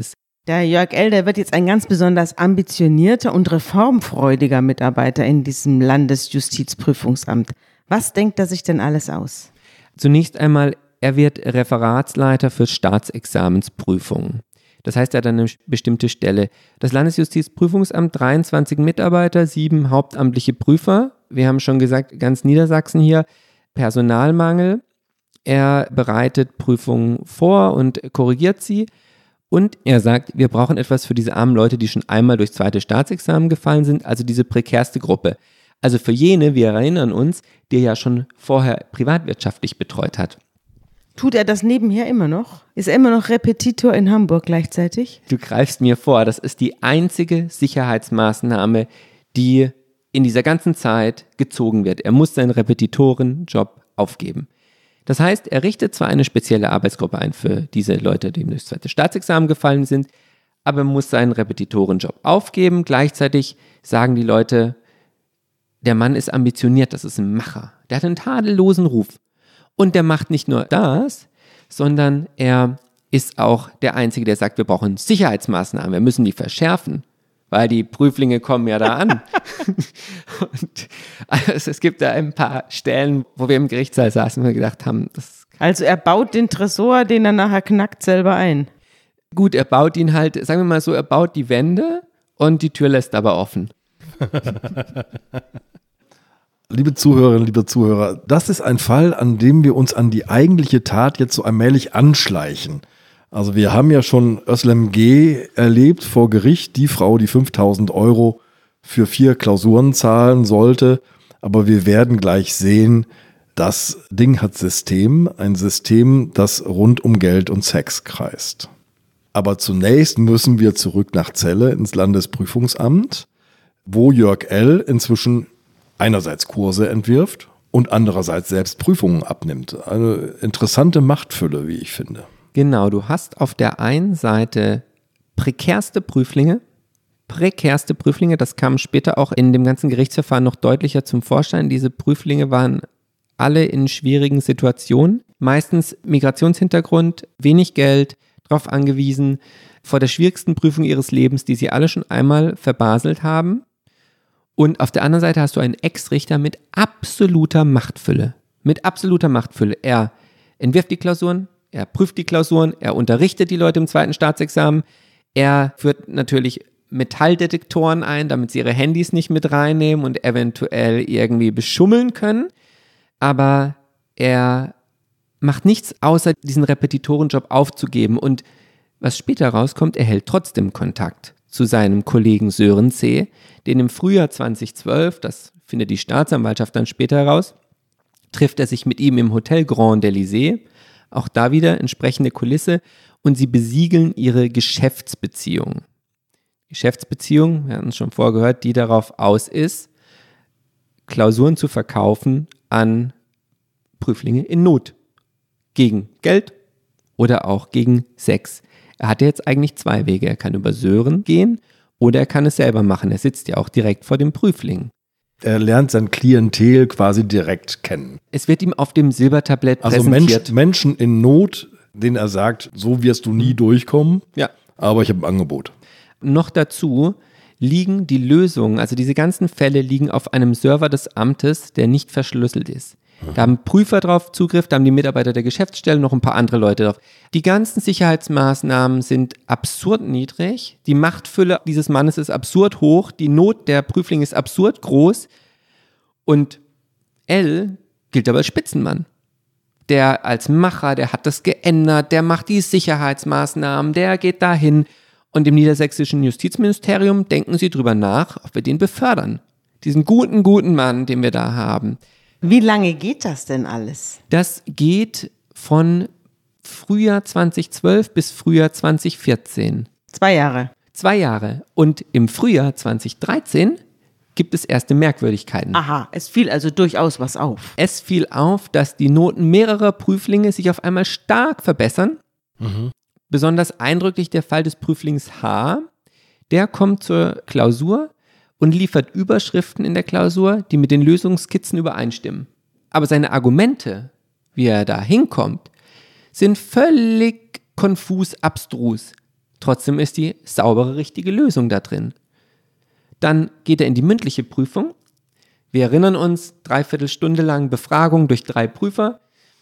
Der Jörg L., der wird jetzt ein ganz besonders ambitionierter und reformfreudiger Mitarbeiter in diesem Landesjustizprüfungsamt. Was denkt er sich denn alles aus? Zunächst einmal, er wird Referatsleiter für Staatsexamensprüfungen. Das heißt, er hat eine bestimmte Stelle. Das Landesjustizprüfungsamt, 23 Mitarbeiter, 7 hauptamtliche Prüfer. Wir haben schon gesagt, ganz Niedersachsen hier, Personalmangel. Er bereitet Prüfungen vor und korrigiert sie. Und er sagt, wir brauchen etwas für diese armen Leute, die schon einmal durchs zweite Staatsexamen gefallen sind, also diese prekärste Gruppe. Also für jene, wir erinnern uns, die er ja schon vorher privatwirtschaftlich betreut hat. Tut er das nebenher immer noch? Ist er immer noch Repetitor in Hamburg gleichzeitig? Du greifst mir vor, das ist die einzige Sicherheitsmaßnahme, die in dieser ganzen Zeit gezogen wird. Er muss seinen Repetitorenjob aufgeben. Das heißt, er richtet zwar eine spezielle Arbeitsgruppe ein für diese Leute, die durchs zweite Staatsexamen gefallen sind, aber er muss seinen Repetitorenjob aufgeben. Gleichzeitig sagen die Leute, der Mann ist ambitioniert, das ist ein Macher. Der hat einen tadellosen Ruf. Und der macht nicht nur das, sondern er ist auch der Einzige, der sagt, wir brauchen Sicherheitsmaßnahmen, wir müssen die verschärfen, weil die Prüflinge kommen ja da an. Und also es gibt da ein paar Stellen, wo wir im Gerichtssaal saßen und wir gedacht haben, also er baut den Tresor, den er nachher knackt, selber ein. Gut, er baut ihn halt, sagen wir mal so, er baut die Wände und die Tür lässt aber offen. Liebe Zuhörerinnen, liebe Zuhörer, das ist ein Fall, an dem wir uns an die eigentliche Tat jetzt so allmählich anschleichen. Also wir haben ja schon Özlem G. erlebt vor Gericht, die Frau, die 5.000 € für 4 Klausuren zahlen sollte. Aber wir werden gleich sehen, das Ding hat System, ein System, das rund um Geld und Sex kreist. Aber zunächst müssen wir zurück nach Celle ins Landesprüfungsamt, wo Jörg L. inzwischen einerseits Kurse entwirft und andererseits selbst Prüfungen abnimmt. Eine interessante Machtfülle, wie ich finde. Genau, du hast auf der einen Seite prekärste Prüflinge, das kam später auch in dem ganzen Gerichtsverfahren noch deutlicher zum Vorschein. Diese Prüflinge waren alle in schwierigen Situationen, meistens Migrationshintergrund, wenig Geld, darauf angewiesen, vor der schwierigsten Prüfung ihres Lebens, die sie alle schon einmal verbaselt haben. Und auf der anderen Seite hast du einen Ex-Richter mit absoluter Machtfülle. Er entwirft die Klausuren, er prüft die Klausuren, er unterrichtet die Leute im zweiten Staatsexamen, er führt natürlich Metalldetektoren ein, damit sie ihre Handys nicht mit reinnehmen und eventuell irgendwie beschummeln können. Aber er macht nichts, außer diesen Repetitorenjob aufzugeben. Und was später rauskommt, er hält trotzdem Kontakt zu seinem Kollegen Sören C., den im Frühjahr 2012, das findet die Staatsanwaltschaft dann später heraus, trifft er sich mit ihm im Hotel Grand d'Elysée, auch da wieder entsprechende Kulisse, und sie besiegeln ihre Geschäftsbeziehung. Geschäftsbeziehung, wir hatten es schon vorgehört, die darauf aus ist, Klausuren zu verkaufen an Prüflinge in Not. Gegen Geld oder auch gegen Sex. Er hatte jetzt eigentlich 2 Wege. Er kann über Sören gehen oder er kann es selber machen. Er sitzt ja auch direkt vor dem Prüfling. Er lernt sein Klientel quasi direkt kennen. Es wird ihm auf dem Silbertablett präsentiert. Also Menschen in Not, denen er sagt, so wirst du nie durchkommen, ja, aber ich habe ein Angebot. Noch dazu liegen die Lösungen, also diese ganzen Fälle liegen auf einem Server des Amtes, der nicht verschlüsselt ist. Da haben Prüfer drauf Zugriff, da haben die Mitarbeiter der Geschäftsstelle noch ein paar andere Leute drauf. Die ganzen Sicherheitsmaßnahmen sind absurd niedrig, die Machtfülle dieses Mannes ist absurd hoch, die Not der Prüflinge ist absurd groß und L gilt aber als Spitzenmann. Der als Macher, der hat das geändert, der macht die Sicherheitsmaßnahmen, der geht dahin. Und im niedersächsischen Justizministerium denken sie drüber nach, ob wir den befördern. Diesen guten Mann, den wir da haben. Wie lange geht das denn alles? Das geht von Frühjahr 2012 bis Frühjahr 2014. 2 Jahre. 2 Jahre. Und im Frühjahr 2013 gibt es erste Merkwürdigkeiten. Aha, es fiel also durchaus was auf. Es fiel auf, dass die Noten mehrerer Prüflinge sich auf einmal stark verbessern. Besonders eindrücklich der Fall des Prüflings H. Der kommt zur Klausur und liefert Überschriften in der Klausur, die mit den Lösungskizzen übereinstimmen. Aber seine Argumente, wie er da hinkommt, sind völlig konfus, abstrus. Trotzdem ist die saubere, richtige Lösung da drin. Dann geht er in die mündliche Prüfung. Wir erinnern uns, 3/4 Stunde lang Befragung durch 3 Prüfer.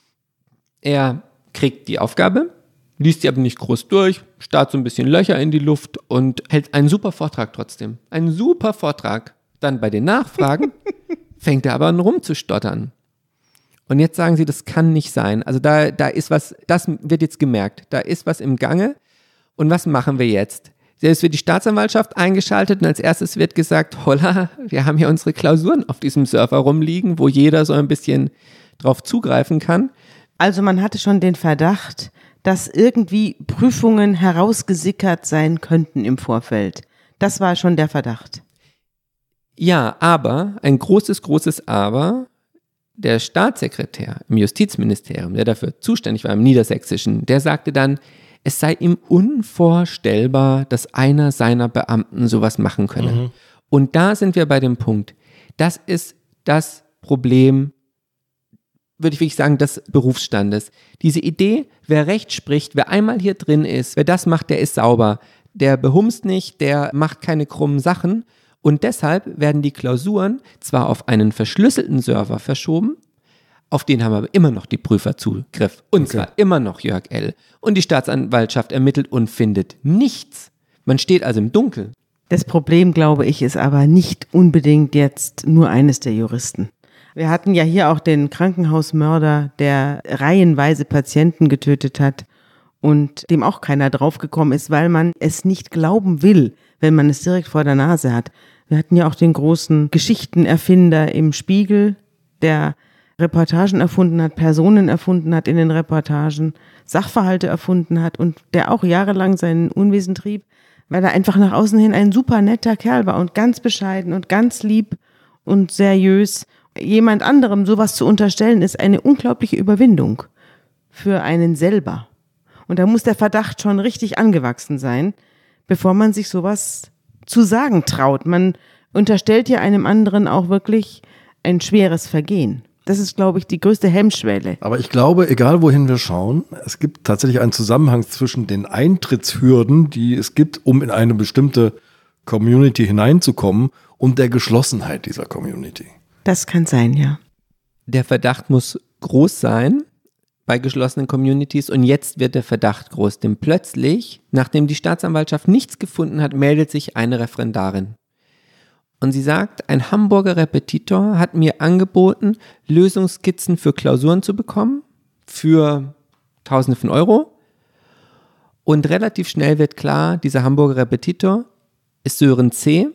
Er kriegt die Aufgabe, liest sie aber nicht groß durch, starrt so ein bisschen Löcher in die Luft und hält einen super Vortrag trotzdem. Einen super Vortrag. Dann bei den Nachfragen fängt er aber an rumzustottern. Und jetzt sagen sie, das kann nicht sein. Also da ist was, das wird jetzt gemerkt. Da ist was im Gange. Und was machen wir jetzt? Jetzt wird die Staatsanwaltschaft eingeschaltet und als erstes wird gesagt, holla, wir haben hier unsere Klausuren auf diesem Server rumliegen, wo jeder so ein bisschen drauf zugreifen kann. Also man hatte schon den Verdacht, dass irgendwie Prüfungen herausgesickert sein könnten im Vorfeld. Das war schon der Verdacht. Ja, aber, ein großes Aber, der Staatssekretär im Justizministerium, der dafür zuständig war im Niedersächsischen, der sagte dann, es sei ihm unvorstellbar, dass einer seiner Beamten sowas machen könne. Mhm. Und da sind wir bei dem Punkt. Das ist das Problem, würde ich wirklich sagen, des Berufsstandes. Diese Idee, wer Recht spricht, wer einmal hier drin ist, wer das macht, der ist sauber. Der behumst nicht, der macht keine krummen Sachen. Und deshalb werden die Klausuren zwar auf einen verschlüsselten Server verschoben, auf den haben aber immer noch die Prüfer Zugriff. Und zwar immer noch Jörg L. Und die Staatsanwaltschaft ermittelt und findet nichts. Man steht also im Dunkeln. Das Problem, glaube ich, ist aber nicht unbedingt jetzt nur eines der Juristen. Wir hatten ja hier auch den Krankenhausmörder, der reihenweise Patienten getötet hat und dem auch keiner draufgekommen ist, weil man es nicht glauben will, wenn man es direkt vor der Nase hat. Wir hatten ja auch den großen Geschichtenerfinder im Spiegel, der Reportagen erfunden hat, Personen erfunden hat in den Reportagen, Sachverhalte erfunden hat und der auch jahrelang seinen Unwesen trieb, weil er einfach nach außen hin ein super netter Kerl war und ganz bescheiden und ganz lieb und seriös. Jemand anderem sowas zu unterstellen, ist eine unglaubliche Überwindung für einen selber. Und da muss der Verdacht schon richtig angewachsen sein, bevor man sich sowas zu sagen traut. Man unterstellt ja einem anderen auch wirklich ein schweres Vergehen. Das ist, glaube ich, die größte Hemmschwelle. Aber ich glaube, egal wohin wir schauen, es gibt tatsächlich einen Zusammenhang zwischen den Eintrittshürden, die es gibt, um in eine bestimmte Community hineinzukommen, und der Geschlossenheit dieser Community. Das kann sein, ja. Der Verdacht muss groß sein bei geschlossenen Communities und jetzt wird der Verdacht groß, denn plötzlich, nachdem die Staatsanwaltschaft nichts gefunden hat, meldet sich eine Referendarin. Und sie sagt, ein Hamburger Repetitor hat mir angeboten, Lösungsskizzen für Klausuren zu bekommen, für Tausende von Euro. Und relativ schnell wird klar, dieser Hamburger Repetitor ist Sören C.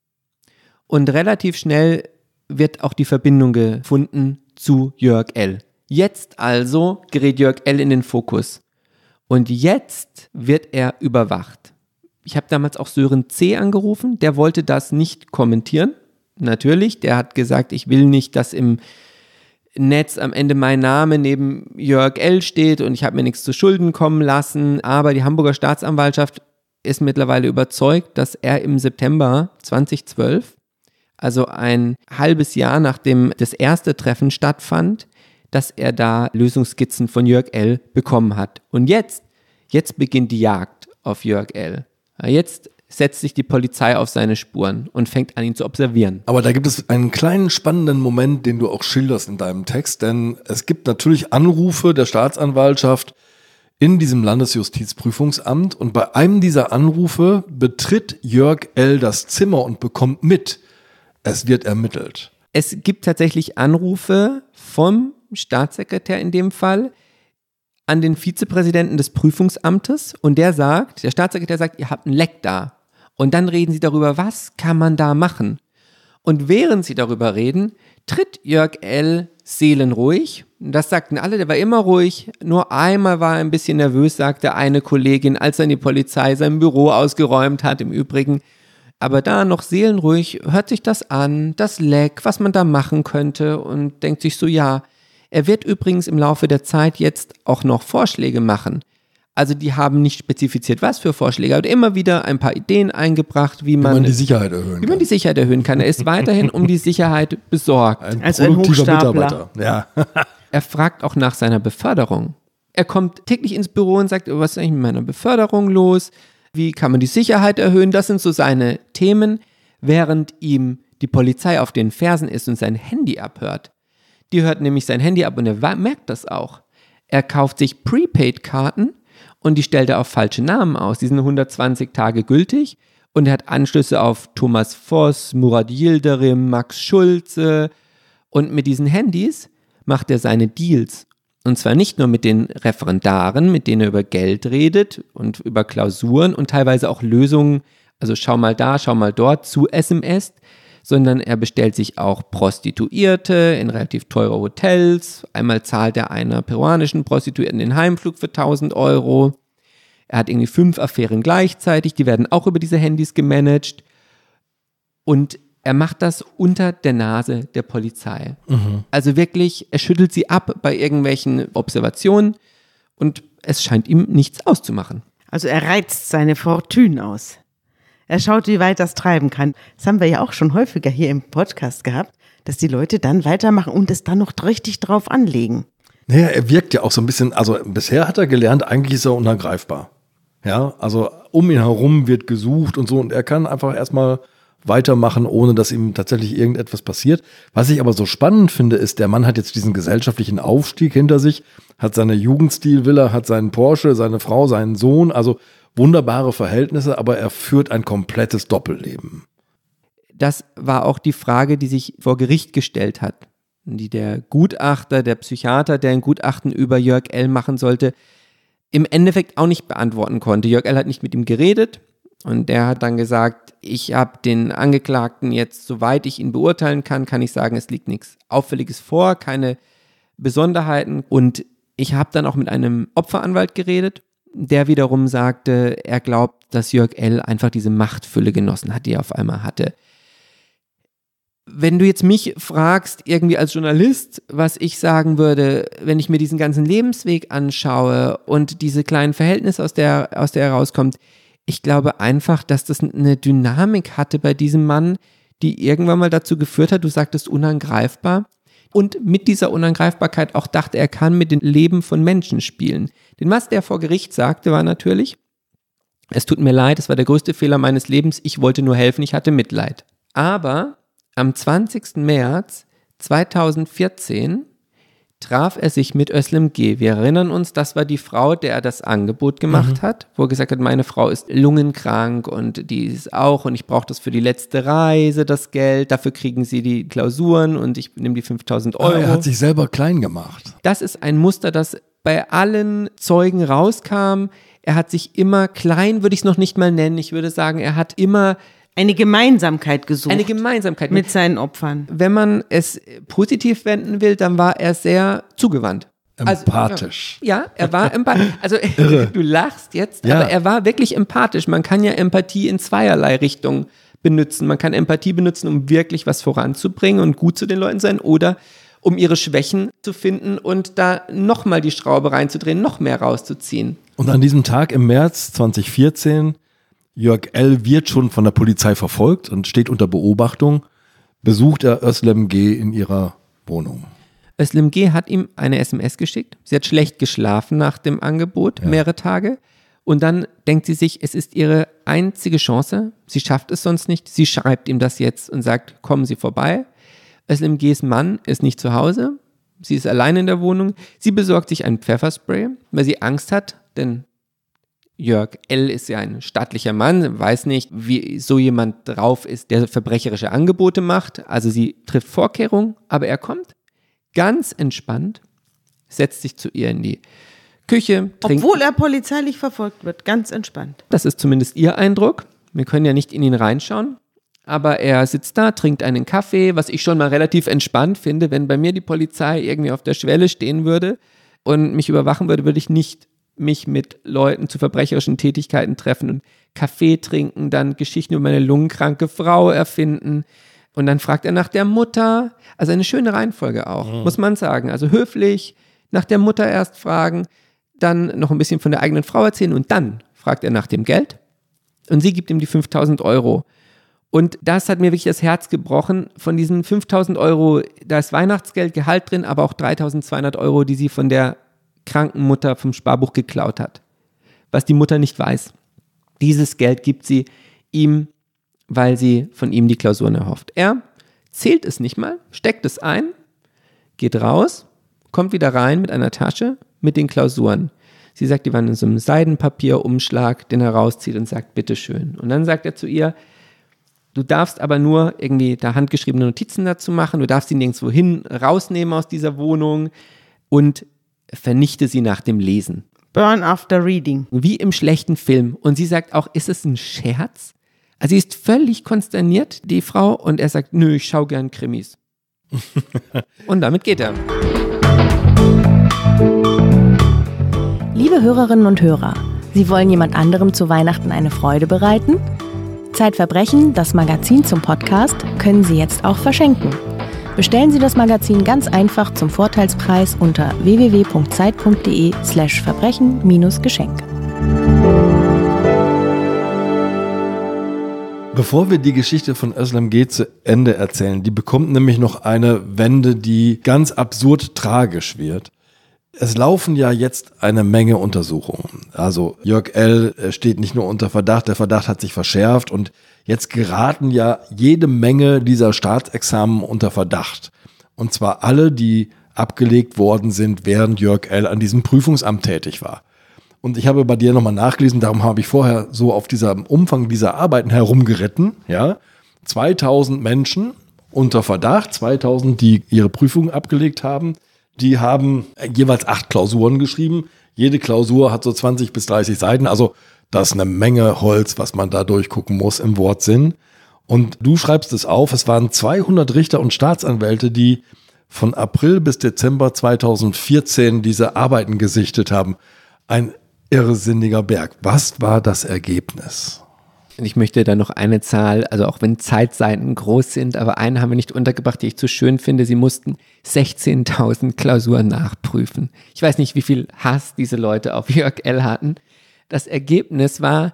Und relativ schnell wird auch die Verbindung gefunden zu Jörg L. Jetzt also gerät Jörg L. in den Fokus. Und jetzt wird er überwacht. Ich habe damals auch Sören C. angerufen, der wollte das nicht kommentieren. Natürlich, der hat gesagt, ich will nicht, dass im Netz am Ende mein Name neben Jörg L. steht und ich habe mir nichts zu Schulden kommen lassen. Aber die Hamburger Staatsanwaltschaft ist mittlerweile überzeugt, dass er im September 2012, also ein halbes Jahr nachdem das erste Treffen stattfand, dass er da Lösungsskizzen von Jörg L. bekommen hat. Und jetzt beginnt die Jagd auf Jörg L. Jetzt setzt sich die Polizei auf seine Spuren und fängt an, ihn zu observieren. Aber da gibt es einen kleinen spannenden Moment, den du auch schilderst in deinem Text, denn es gibt natürlich Anrufe der Staatsanwaltschaft in diesem Landesjustizprüfungsamt und bei einem dieser Anrufe betritt Jörg L. das Zimmer und bekommt mit, es wird ermittelt. Es gibt tatsächlich Anrufe vom Staatssekretär in dem Fall an den Vizepräsidenten des Prüfungsamtes und der Staatssekretär sagt, ihr habt ein Leck da. Und dann reden sie darüber, was kann man da machen? Und während sie darüber reden, tritt Jörg L. seelenruhig. Das sagten alle, der war immer ruhig. Nur einmal war er ein bisschen nervös, sagte eine Kollegin, als dann die Polizei sein Büro ausgeräumt hat im Übrigen. Aber da noch seelenruhig hört sich das an, das Leck, was man da machen könnte und denkt sich so, ja. Er wird übrigens im Laufe der Zeit jetzt auch noch Vorschläge machen. Also die haben nicht spezifiziert, was für Vorschläge, aber immer wieder ein paar Ideen eingebracht, wie man die Sicherheit erhöhen kann. Er ist weiterhin um die Sicherheit besorgt. Ein produktiver Mitarbeiter. Ja. Er fragt auch nach seiner Beförderung. Er kommt täglich ins Büro und sagt, was ist eigentlich mit meiner Beförderung los? Wie kann man die Sicherheit erhöhen? Das sind so seine Themen, während ihm die Polizei auf den Fersen ist und sein Handy abhört. Die hört nämlich sein Handy ab und er merkt das auch. Er kauft sich Prepaid-Karten und die stellt er auf falsche Namen aus. Die sind 120 Tage gültig und er hat Anschlüsse auf Thomas Voss, Murat Yildirim, Max Schulze. Und mit diesen Handys macht er seine Deals. Und zwar nicht nur mit den Referendaren, mit denen er über Geld redet und über Klausuren und teilweise auch Lösungen, also schau mal da, schau mal dort, zu SMS, sondern er bestellt sich auch Prostituierte in relativ teure Hotels. Einmal zahlt er einer peruanischen Prostituierten den Heimflug für 1.000 €. Er hat irgendwie 5 Affären gleichzeitig, die werden auch über diese Handys gemanagt. Und er macht das unter der Nase der Polizei. Also wirklich, er schüttelt sie ab bei irgendwelchen Observationen und es scheint ihm nichts auszumachen. Also er reizt seine Fortune aus. Er schaut, wie weit das treiben kann. Das haben wir ja auch schon häufiger hier im Podcast gehabt, dass die Leute dann weitermachen und es dann noch richtig drauf anlegen. Naja, er wirkt ja auch so ein bisschen, also bisher hat er gelernt, eigentlich ist er unangreifbar. Ja, also um ihn herum wird gesucht und so und er kann einfach erstmal weitermachen, ohne dass ihm tatsächlich irgendetwas passiert. Was ich aber so spannend finde, ist, der Mann hat jetzt diesen gesellschaftlichen Aufstieg hinter sich, hat seine Jugendstilvilla, hat seinen Porsche, seine Frau, seinen Sohn, also wunderbare Verhältnisse, aber er führt ein komplettes Doppelleben. Das war auch die Frage, die sich vor Gericht gestellt hat, die der Gutachter, der Psychiater, der ein Gutachten über Jörg L. machen sollte, im Endeffekt auch nicht beantworten konnte. Jörg L. hat nicht mit ihm geredet und der hat dann gesagt, ich habe den Angeklagten jetzt, soweit ich ihn beurteilen kann, kann ich sagen, es liegt nichts Auffälliges vor, keine Besonderheiten. Und ich habe dann auch mit einem Opferanwalt geredet, der wiederum sagte, er glaubt, dass Jörg L. einfach diese Machtfülle genossen hat, die er auf einmal hatte. Wenn du jetzt mich fragst, irgendwie als Journalist, was ich sagen würde, wenn ich mir diesen ganzen Lebensweg anschaue und diese kleinen Verhältnisse, aus der er rauskommt, ich glaube einfach, dass das eine Dynamik hatte bei diesem Mann, die irgendwann mal dazu geführt hat, du sagtest unangreifbar, und mit dieser Unangreifbarkeit auch dachte, er kann mit dem Leben von Menschen spielen. Denn was der vor Gericht sagte, war natürlich, es tut mir leid, es war der größte Fehler meines Lebens, ich wollte nur helfen, ich hatte Mitleid. Aber am 20. März 2014 traf er sich mit Özlem G. Wir erinnern uns, das war die Frau, der er das Angebot gemacht hat, wo er gesagt hat, meine Frau ist lungenkrank und die ist auch und ich brauche das für die letzte Reise, das Geld, dafür kriegen sie die Klausuren und ich nehme die 5.000 €. Er hat sich selber klein gemacht. Das ist ein Muster, das bei allen Zeugen rauskam. Er hat sich immer klein, würde ich es noch nicht mal nennen, ich würde sagen, er hat immer eine Gemeinsamkeit gesucht. Eine Gemeinsamkeit mit seinen Opfern. Wenn man es positiv wenden will, dann war er sehr zugewandt. Empathisch. Also, ja, er war empathisch. Also du lachst jetzt, ja. Aber er war wirklich empathisch. Man kann ja Empathie in zweierlei Richtungen benutzen. Man kann Empathie benutzen, um wirklich was voranzubringen und gut zu den Leuten sein oder um ihre Schwächen zu finden und da nochmal die Schraube reinzudrehen, noch mehr rauszuziehen. Und an diesem Tag im März 2014 Jörg L. wird schon von der Polizei verfolgt und steht unter Beobachtung, besucht er Özlem G. in ihrer Wohnung. Özlem G. hat ihm eine SMS geschickt. Sie hat schlecht geschlafen nach dem Angebot, mehrere Tage. Und dann denkt sie sich, es ist ihre einzige Chance. Sie schafft es sonst nicht. Sie schreibt ihm das jetzt und sagt, kommen Sie vorbei. Özlem G.'s Mann ist nicht zu Hause. Sie ist allein in der Wohnung. Sie besorgt sich ein Pfefferspray, weil sie Angst hat, denn Jörg L. ist ja ein stattlicher Mann, weiß nicht, wie so jemand drauf ist, der verbrecherische Angebote macht. Also sie trifft Vorkehrungen, aber er kommt ganz entspannt, setzt sich zu ihr in die Küche. Trinkt. Obwohl er polizeilich verfolgt wird, ganz entspannt. Das ist zumindest ihr Eindruck. Wir können ja nicht in ihn reinschauen. Aber er sitzt da, trinkt einen Kaffee, was ich schon mal relativ entspannt finde. Wenn bei mir die Polizei irgendwie auf der Schwelle stehen würde und mich überwachen würde, würde ich nicht mich mit Leuten zu verbrecherischen Tätigkeiten treffen und Kaffee trinken, dann Geschichten über meine lungenkranke Frau erfinden. Und dann fragt er nach der Mutter. Also eine schöne Reihenfolge auch, muss man sagen. Also höflich, nach der Mutter erst fragen, dann noch ein bisschen von der eigenen Frau erzählen und dann fragt er nach dem Geld. Und sie gibt ihm die 5.000 €. Und das hat mir wirklich das Herz gebrochen. Von diesen 5.000 €, da ist Weihnachtsgeld, Gehalt drin, aber auch 3.200 €, die sie von der kranken Mutter vom Sparbuch geklaut hat. Was die Mutter nicht weiß. Dieses Geld gibt sie ihm, weil sie von ihm die Klausuren erhofft. Er zählt es nicht mal, steckt es ein, geht raus, kommt wieder rein mit einer Tasche mit den Klausuren. Sie sagt, die waren in so einem Seidenpapierumschlag, den er rauszieht und sagt, bitteschön. Und dann sagt er zu ihr, du darfst aber nur irgendwie da handgeschriebene Notizen dazu machen, du darfst sie nirgendwo hin rausnehmen aus dieser Wohnung und vernichte sie nach dem Lesen. Burn after reading. Wie im schlechten Film. Und sie sagt auch, ist es ein Scherz? Also sie ist völlig konsterniert, die Frau, und er sagt, nö, ich schaue gern Krimis. Und damit geht er. Liebe Hörerinnen und Hörer, Sie wollen jemand anderem zu Weihnachten eine Freude bereiten? Zeitverbrechen, das Magazin zum Podcast, können Sie jetzt auch verschenken. Bestellen Sie das Magazin ganz einfach zum Vorteilspreis unter www.zeit.de/verbrechen-geschenk. Bevor wir die Geschichte von Özlem G. zu Ende erzählen, die bekommt nämlich noch eine Wende, die ganz absurd tragisch wird. Es laufen ja jetzt eine Menge Untersuchungen. Also Jörg L. steht nicht nur unter Verdacht, der Verdacht hat sich verschärft und jetzt geraten ja jede Menge dieser Staatsexamen unter Verdacht. Und zwar alle, die abgelegt worden sind, während Jörg L. an diesem Prüfungsamt tätig war. Und ich habe bei dir nochmal nachgelesen, darum habe ich vorher so auf diesem Umfang dieser Arbeiten herumgeritten. Ja? 2000 Menschen unter Verdacht, 2000, die ihre Prüfungen abgelegt haben. Die haben jeweils 8 Klausuren geschrieben. Jede Klausur hat so 20 bis 30 Seiten. Also das ist eine Menge Holz, was man da durchgucken muss im Wortsinn. Und du schreibst es auf, es waren 200 Richter und Staatsanwälte, die von April bis Dezember 2014 diese Arbeiten gesichtet haben. Ein irrsinniger Berg. Was war das Ergebnis? Ich möchte da noch eine Zahl, also auch wenn Zeitseiten groß sind, aber einen haben wir nicht untergebracht, die ich zu schön finde. Sie mussten 16.000 Klausuren nachprüfen. Ich weiß nicht, wie viel Hass diese Leute auf Jörg L. hatten. Das Ergebnis war,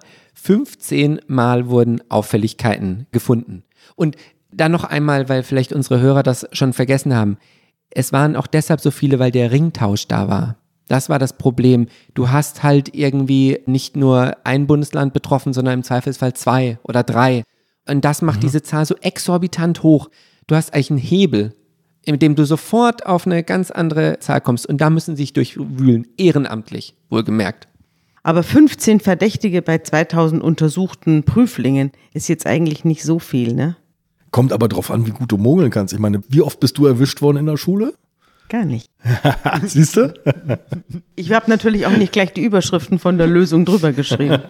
15 Mal wurden Auffälligkeiten gefunden. Und dann noch einmal, weil vielleicht unsere Hörer das schon vergessen haben. Es waren auch deshalb so viele, weil der Ringtausch da war. Das war das Problem. Du hast halt irgendwie nicht nur ein Bundesland betroffen, sondern im Zweifelsfall 2 oder 3. Und das macht diese Zahl so exorbitant hoch. Du hast eigentlich einen Hebel, in dem du sofort auf eine ganz andere Zahl kommst. Und da müssen sie sich durchwühlen, ehrenamtlich, wohlgemerkt. Aber 15 Verdächtige bei 2000 untersuchten Prüflingen ist jetzt eigentlich nicht so viel, ne? Kommt aber drauf an, wie gut du mogeln kannst. Ich meine, wie oft bist du erwischt worden in der Schule? Gar nicht. Siehst du? Ich habe natürlich auch nicht gleich die Überschriften von der Lösung drüber geschrieben.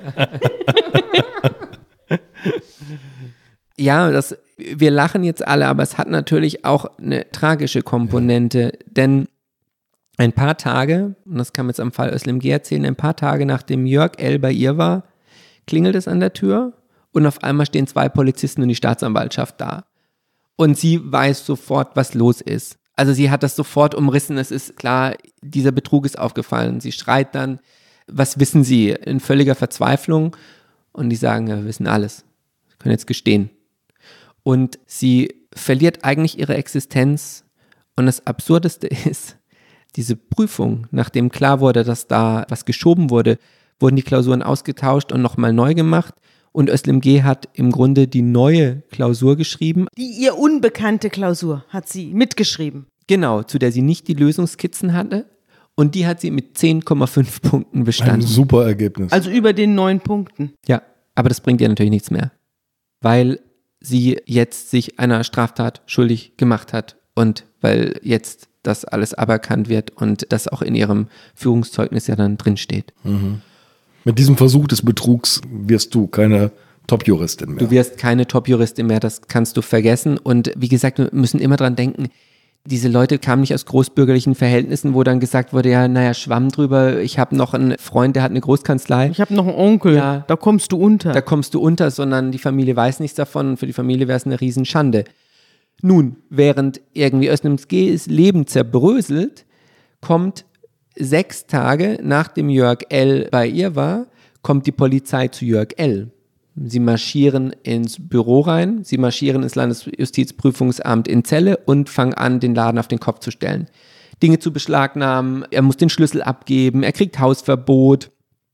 Ja, wir lachen jetzt alle, aber es hat natürlich auch eine tragische Komponente, denn ein paar Tage, und das kann man jetzt am Fall Özlem G. erzählen, ein paar Tage nachdem Jörg L. bei ihr war, klingelt es an der Tür und auf einmal stehen 2 Polizisten und die Staatsanwaltschaft da. Und sie weiß sofort, was los ist. Also sie hat das sofort umrissen, es ist klar, dieser Betrug ist aufgefallen. Sie schreit dann, was wissen Sie, in völliger Verzweiflung. Und die sagen, ja, wir wissen alles, Sie können jetzt gestehen. Und sie verliert eigentlich ihre Existenz. Und das Absurdeste ist, diese Prüfung, nachdem klar wurde, dass da was geschoben wurde, wurden die Klausuren ausgetauscht und nochmal neu gemacht. Und Özlem G. hat im Grunde die neue Klausur geschrieben. Die ihr unbekannte Klausur hat sie mitgeschrieben. Genau, zu der sie nicht die Lösungskizzen hatte. Und die hat sie mit 10,5 Punkten bestanden. Ein super Ergebnis. Also über den 9 Punkten. Ja, aber das bringt ihr natürlich nichts mehr. Weil sie jetzt sich einer Straftat schuldig gemacht hat und weil jetzt das alles aberkannt wird und das auch in ihrem Führungszeugnis ja dann drinsteht. Mhm. Mit diesem Versuch des Betrugs wirst du keine Top-Juristin mehr. Du wirst keine Top-Juristin mehr, das kannst du vergessen. Und wie gesagt, wir müssen immer dran denken, diese Leute kamen nicht aus großbürgerlichen Verhältnissen, wo dann gesagt wurde, ja, naja, schwamm drüber, ich habe noch einen Freund, der hat eine Großkanzlei. Ich habe noch einen Onkel, ja, da kommst du unter. Da kommst du unter, sondern die Familie weiß nichts davon und für die Familie wäre es eine Riesenschande. Nun, während irgendwie Özlem G.'s Leben zerbröselt, kommt 6 Tage nachdem Jörg L. bei ihr war, kommt die Polizei zu Jörg L. Sie marschieren ins Büro rein, sie marschieren ins Landesjustizprüfungsamt in Celle und fangen an, den Laden auf den Kopf zu stellen. Dinge zu beschlagnahmen, er muss den Schlüssel abgeben, er kriegt Hausverbot,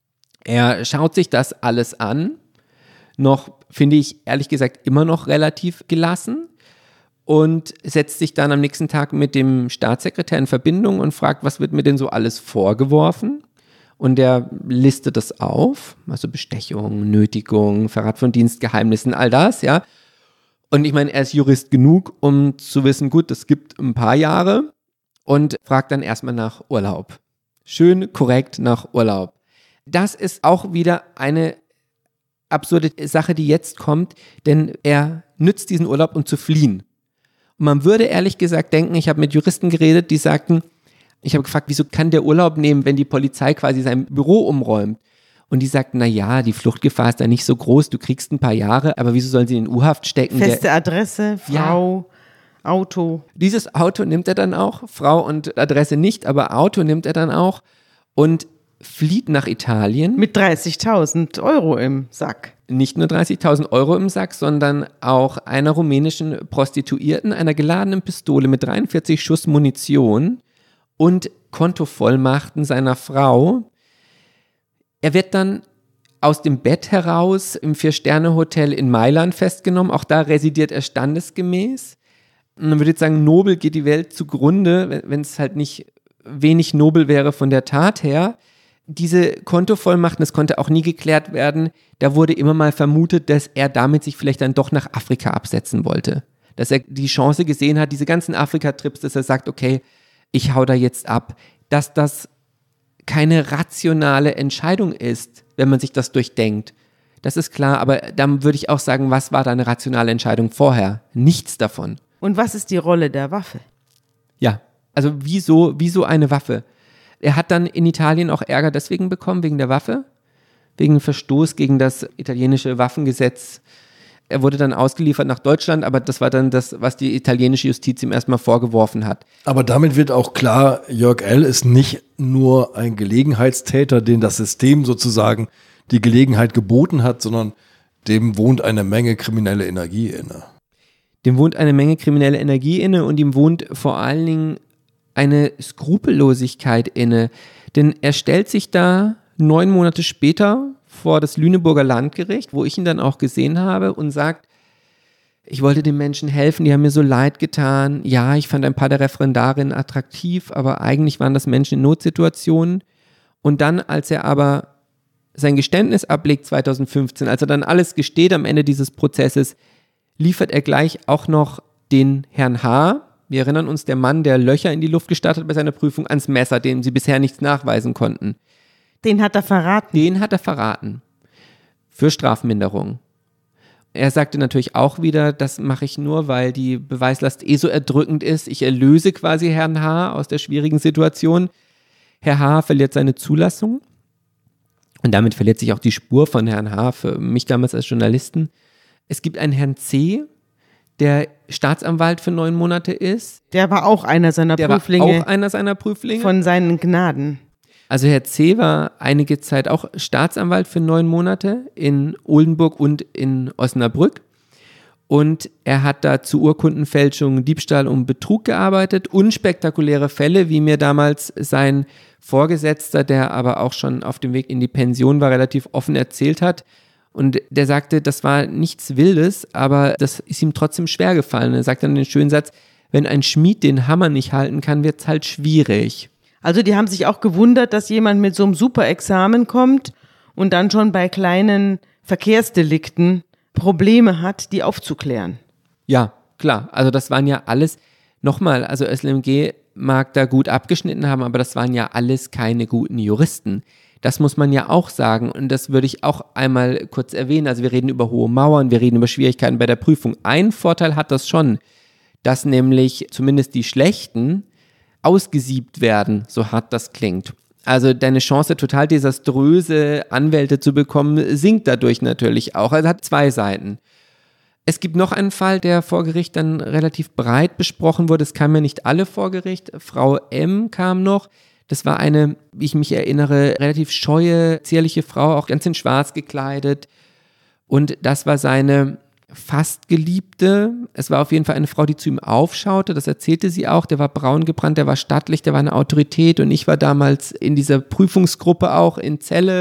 Er schaut sich das alles an, noch, finde ich, ehrlich gesagt, immer noch relativ gelassen und setzt sich dann am nächsten Tag mit dem Staatssekretär in Verbindung und fragt, was wird mir denn so alles vorgeworfen? Und der listet das auf, also Bestechung, Nötigung, Verrat von Dienstgeheimnissen, all das, ja. Und ich meine, er ist Jurist genug, um zu wissen, gut, es gibt ein paar Jahre und fragt dann erstmal nach Urlaub. Schön korrekt nach Urlaub. Das ist auch wieder eine absurde Sache, die jetzt kommt, denn er nützt diesen Urlaub, um zu fliehen. Und man würde ehrlich gesagt denken, ich habe mit Juristen geredet, die sagten, ich habe gefragt, wieso kann der Urlaub nehmen, wenn die Polizei quasi sein Büro umräumt? Und die sagten, naja, die Fluchtgefahr ist da nicht so groß, du kriegst ein paar Jahre, aber wieso sollen sie in U-Haft stecken? Feste Adresse, Frau, ja. Auto. Dieses Auto nimmt er dann auch, Frau und Adresse nicht, aber Auto nimmt er dann auch und flieht nach Italien. Mit 30.000 Euro im Sack. Nicht nur 30.000 Euro im Sack, sondern auch einer rumänischen Prostituierten, einer geladenen Pistole mit 43 Schuss Munition und Kontovollmachten seiner Frau. Er wird dann aus dem Bett heraus im 4-Sterne-Hotel in Mailand festgenommen. Auch da residiert er standesgemäß. Und man würde jetzt sagen, nobel geht die Welt zugrunde, wenn es halt nicht wenig nobel wäre von der Tat her. Diese Kontovollmachten, das konnte auch nie geklärt werden. Da wurde immer mal vermutet, dass er damit sich vielleicht dann doch nach Afrika absetzen wollte. Dass er die Chance gesehen hat, diese ganzen Afrika-Trips, dass er sagt, okay, ich hau da jetzt ab. Dass das keine rationale Entscheidung ist, wenn man sich das durchdenkt. Das ist klar, aber dann würde ich auch sagen, was war da eine rationale Entscheidung vorher? Nichts davon. Und was ist die Rolle der Waffe? Ja, also wieso eine Waffe? Er hat dann in Italien auch Ärger deswegen bekommen, wegen der Waffe, wegen Verstoß gegen das italienische Waffengesetz. Er wurde dann ausgeliefert nach Deutschland, aber das war dann das, was die italienische Justiz ihm erstmal vorgeworfen hat. Aber damit wird auch klar, Jörg L. ist nicht nur ein Gelegenheitstäter, den das System sozusagen die Gelegenheit geboten hat, sondern dem wohnt eine Menge kriminelle Energie inne. Dem wohnt eine Menge kriminelle Energie inne und ihm wohnt vor allen Dingen eine Skrupellosigkeit inne. Denn er stellt sich da 9 Monate später vor das Lüneburger Landgericht, wo ich ihn dann auch gesehen habe und sagt, ich wollte den Menschen helfen, die haben mir so leid getan. Ja, ich fand ein paar der Referendarinnen attraktiv, aber eigentlich waren das Menschen in Notsituationen. Und dann, als er aber sein Geständnis ablegt 2015, als er dann alles gesteht am Ende dieses Prozesses, liefert er gleich auch noch den Herrn H., wir erinnern uns, der Mann, der Löcher in die Luft gestartet hat bei seiner Prüfung, ans Messer, dem sie bisher nichts nachweisen konnten. Den hat er verraten. Den hat er verraten. Für Strafminderung. Er sagte natürlich auch wieder, das mache ich nur, weil die Beweislast so erdrückend ist. Ich erlöse quasi Herrn H. aus der schwierigen Situation. Herr H. verliert seine Zulassung. Und damit verliert sich auch die Spur von Herrn H. für mich damals als Journalisten. Es gibt einen Herrn C., der Staatsanwalt für 9 Monate ist. Der war auch einer seiner Prüflinge. War auch einer seiner Prüflinge. Von seinen Gnaden. Also Herr C. war einige Zeit auch Staatsanwalt für 9 Monate in Oldenburg und in Osnabrück. Und er hat da zu Urkundenfälschung, Diebstahl und Betrug gearbeitet. Unspektakuläre Fälle, wie mir damals sein Vorgesetzter, der aber auch schon auf dem Weg in die Pension war, relativ offen erzählt hat. Und der sagte, das war nichts Wildes, aber das ist ihm trotzdem schwer gefallen. Er sagt dann den schönen Satz, wenn ein Schmied den Hammer nicht halten kann, wird es halt schwierig. Also die haben sich auch gewundert, dass jemand mit so einem Superexamen kommt und dann schon bei kleinen Verkehrsdelikten Probleme hat, die aufzuklären. Ja, klar. Also das waren ja alles, nochmal, also SLMG mag da gut abgeschnitten haben, aber das waren ja alles keine guten Juristen. Das muss man ja auch sagen und das würde ich auch einmal kurz erwähnen. Also wir reden über hohe Mauern, wir reden über Schwierigkeiten bei der Prüfung. Ein Vorteil hat das schon, dass nämlich zumindest die Schlechten ausgesiebt werden, so hart das klingt. Also deine Chance, total desaströse Anwälte zu bekommen, sinkt dadurch natürlich auch. Also hat 2 Seiten. Es gibt noch einen Fall, der vor Gericht dann relativ breit besprochen wurde. Es kamen ja nicht alle vor Gericht. Frau M. kam noch. Das war eine, wie ich mich erinnere, relativ scheue, zierliche Frau, auch ganz in Schwarz gekleidet. Und das war seine fast Geliebte. Es war auf jeden Fall eine Frau, die zu ihm aufschaute. Das erzählte sie auch. Der war braun gebrannt, der war stattlich, der war eine Autorität. Und ich war damals in dieser Prüfungsgruppe auch in Celle.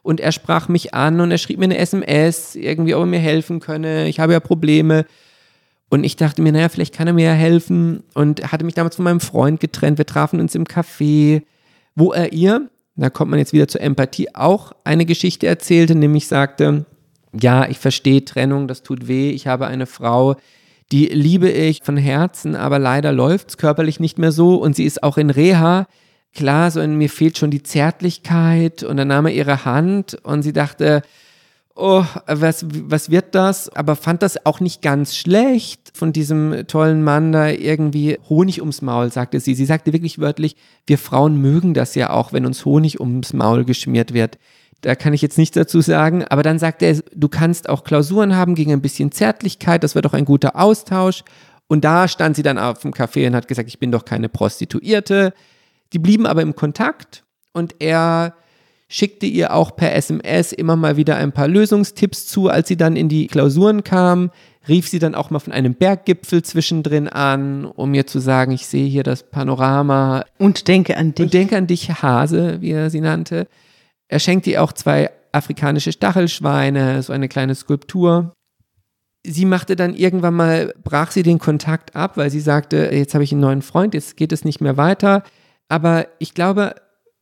Und er sprach mich an und er schrieb mir eine SMS, irgendwie, ob er mir helfen könne. Ich habe ja Probleme. Und ich dachte mir, naja, vielleicht kann er mir ja helfen. Und er hatte mich damals von meinem Freund getrennt. Wir trafen uns im Café, wo er ihr, da kommt man jetzt wieder zur Empathie, auch eine Geschichte erzählte, nämlich sagte, ja, ich verstehe Trennung, das tut weh. Ich habe eine Frau, die liebe ich von Herzen, aber leider läuft es körperlich nicht mehr so. Und sie ist auch in Reha. Klar, so in mir fehlt schon die Zärtlichkeit. Und dann nahm er ihre Hand und sie dachte, oh, was wird das? Aber fand das auch nicht ganz schlecht von diesem tollen Mann da irgendwie Honig ums Maul, sagte sie. Sie sagte wirklich wörtlich, wir Frauen mögen das ja auch, wenn uns Honig ums Maul geschmiert wird. Da kann ich jetzt nichts dazu sagen. Aber dann sagte er, du kannst auch Klausuren haben gegen ein bisschen Zärtlichkeit. Das wird doch ein guter Austausch. Und da stand sie dann auf dem Café und hat gesagt, ich bin doch keine Prostituierte. Die blieben aber im Kontakt und er schickte ihr auch per SMS immer mal wieder ein paar Lösungstipps zu. Als sie dann in die Klausuren kam, rief sie dann auch mal von einem Berggipfel zwischendrin an, um mir zu sagen, ich sehe hier das Panorama. Und denke an dich. Und denke an dich, Hase, wie er sie nannte. Er schenkte ihr auch 2 afrikanische Stachelschweine, so eine kleine Skulptur. Sie machte dann irgendwann mal, brach sie den Kontakt ab, weil sie sagte, jetzt habe ich einen neuen Freund, jetzt geht es nicht mehr weiter. Aber ich glaube,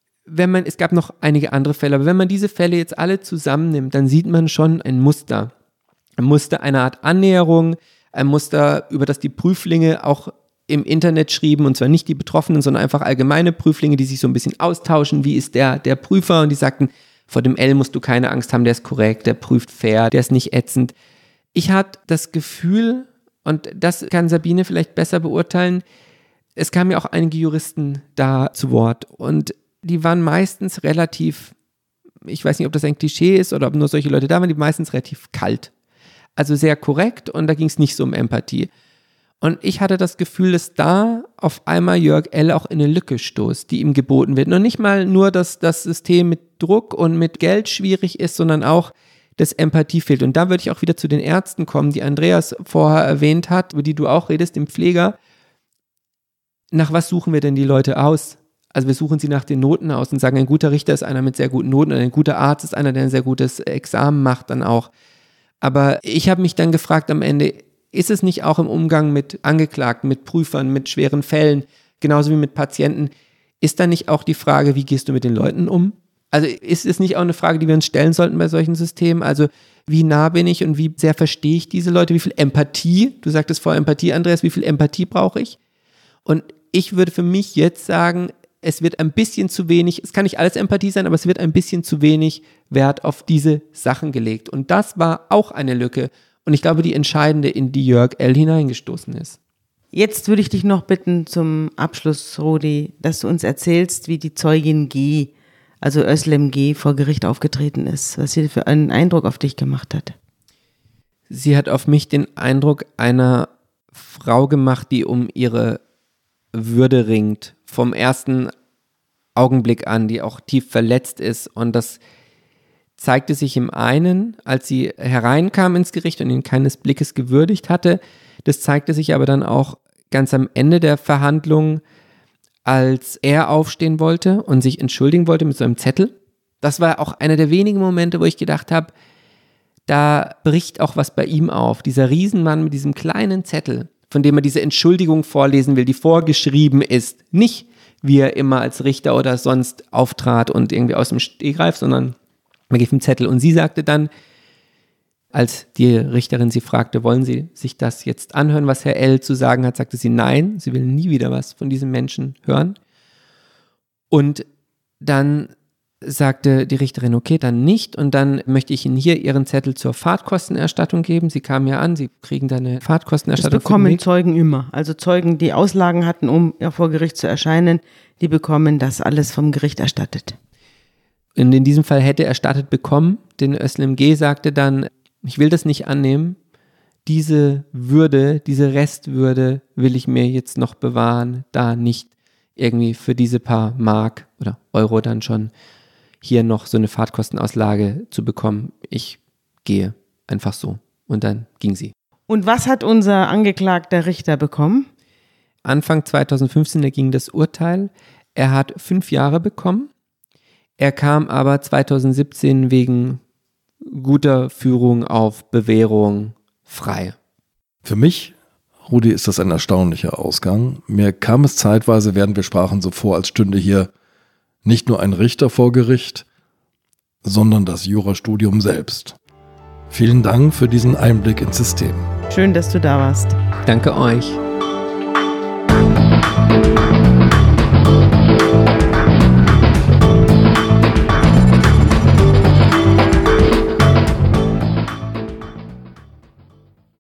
es gab noch einige andere Fälle, aber wenn man diese Fälle jetzt alle zusammennimmt, dann sieht man schon ein Muster. Ein Muster einer Art Annäherung, ein Muster, über das die Prüflinge auch im Internet schrieben, und zwar nicht die Betroffenen, sondern einfach allgemeine Prüflinge, die sich so ein bisschen austauschen, wie ist der Prüfer, und die sagten, vor dem L musst du keine Angst haben, der ist korrekt, der prüft fair, der ist nicht ätzend. Ich hatte das Gefühl, und das kann Sabine vielleicht besser beurteilen, es kamen ja auch einige Juristen da zu Wort und die waren meistens relativ, ich weiß nicht, ob das ein Klischee ist oder ob nur solche Leute da waren, die meistens relativ kalt. Also sehr korrekt, und da ging es nicht so um Empathie. Und ich hatte das Gefühl, dass da auf einmal Jörg L. auch in eine Lücke stoßt, die ihm geboten wird. Und nicht mal nur, dass das System mit Druck und mit Geld schwierig ist, sondern auch, dass Empathie fehlt. Und da würde ich auch wieder zu den Ärzten kommen, die Andreas vorher erwähnt hat, über die du auch redest, dem Pfleger. Nach was suchen wir denn die Leute aus? Also wir suchen sie nach den Noten aus und sagen, ein guter Richter ist einer mit sehr guten Noten, und ein guter Arzt ist einer, der ein sehr gutes Examen macht dann auch. Aber ich habe mich dann gefragt am Ende, ist es nicht auch im Umgang mit Angeklagten, mit Prüfern, mit schweren Fällen, genauso wie mit Patienten, ist da nicht auch die Frage, wie gehst du mit den Leuten um? Also ist es nicht auch eine Frage, die wir uns stellen sollten bei solchen Systemen? Also wie nah bin ich und wie sehr verstehe ich diese Leute? Wie viel Empathie, du sagtest vorher Empathie, Andreas, wie viel Empathie brauche ich? Und ich würde für mich jetzt sagen, es wird ein bisschen zu wenig, es kann nicht alles Empathie sein, aber es wird ein bisschen zu wenig Wert auf diese Sachen gelegt. Und das war auch eine Lücke. Und ich glaube, die entscheidende, in die Jörg L. hineingestoßen ist. Jetzt würde ich dich noch bitten zum Abschluss, Rudi, dass du uns erzählst, wie die Zeugin G., also Özlem G., vor Gericht aufgetreten ist, was sie für einen Eindruck auf dich gemacht hat. Sie hat auf mich den Eindruck einer Frau gemacht, die um ihre Würde ringt, vom ersten Augenblick an, die auch tief verletzt ist. Und das zeigte sich im einen, als sie hereinkam ins Gericht und ihn keines Blickes gewürdigt hatte. Das zeigte sich aber dann auch ganz am Ende der Verhandlung, als er aufstehen wollte und sich entschuldigen wollte mit so einem Zettel. Das war auch einer der wenigen Momente, wo ich gedacht habe, da bricht auch was bei ihm auf. Dieser Riesenmann mit diesem kleinen Zettel, von dem er diese Entschuldigung vorlesen will, die vorgeschrieben ist. Nicht, wie er immer als Richter oder sonst auftrat und irgendwie aus dem Stegreif, sondern man gibt einen Zettel. Und sie sagte dann, als die Richterin sie fragte, wollen Sie sich das jetzt anhören, was Herr L. zu sagen hat, sagte sie nein, sie will nie wieder was von diesem Menschen hören. Und dann sagte die Richterin, okay, dann nicht. Und dann möchte ich Ihnen hier Ihren Zettel zur Fahrtkostenerstattung geben. Sie kamen ja an, Sie kriegen da eine Fahrtkostenerstattung. Das bekommen Zeugen immer. Also Zeugen, die Auslagen hatten, um vor Gericht zu erscheinen, die bekommen das alles vom Gericht erstattet. Und in diesem Fall hätte er erstattet bekommen. Denn Özlem G. sagte dann, ich will das nicht annehmen. Diese Würde, diese Restwürde will ich mir jetzt noch bewahren, da nicht irgendwie für diese paar Mark oder Euro dann schon hier noch so eine Fahrtkostenauslage zu bekommen. Ich gehe einfach so. Und dann ging sie. Und was hat unser angeklagter Richter bekommen? Anfang 2015 ging das Urteil. Er hat 5 Jahre bekommen. Er kam aber 2017 wegen guter Führung auf Bewährung frei. Für mich, Rudi, ist das ein erstaunlicher Ausgang. Mir kam es zeitweise, während wir sprachen, so vor, als stünde hier nicht nur ein Richter vor Gericht, sondern das Jurastudium selbst. Vielen Dank für diesen Einblick ins System. Schön, dass du da warst. Danke euch.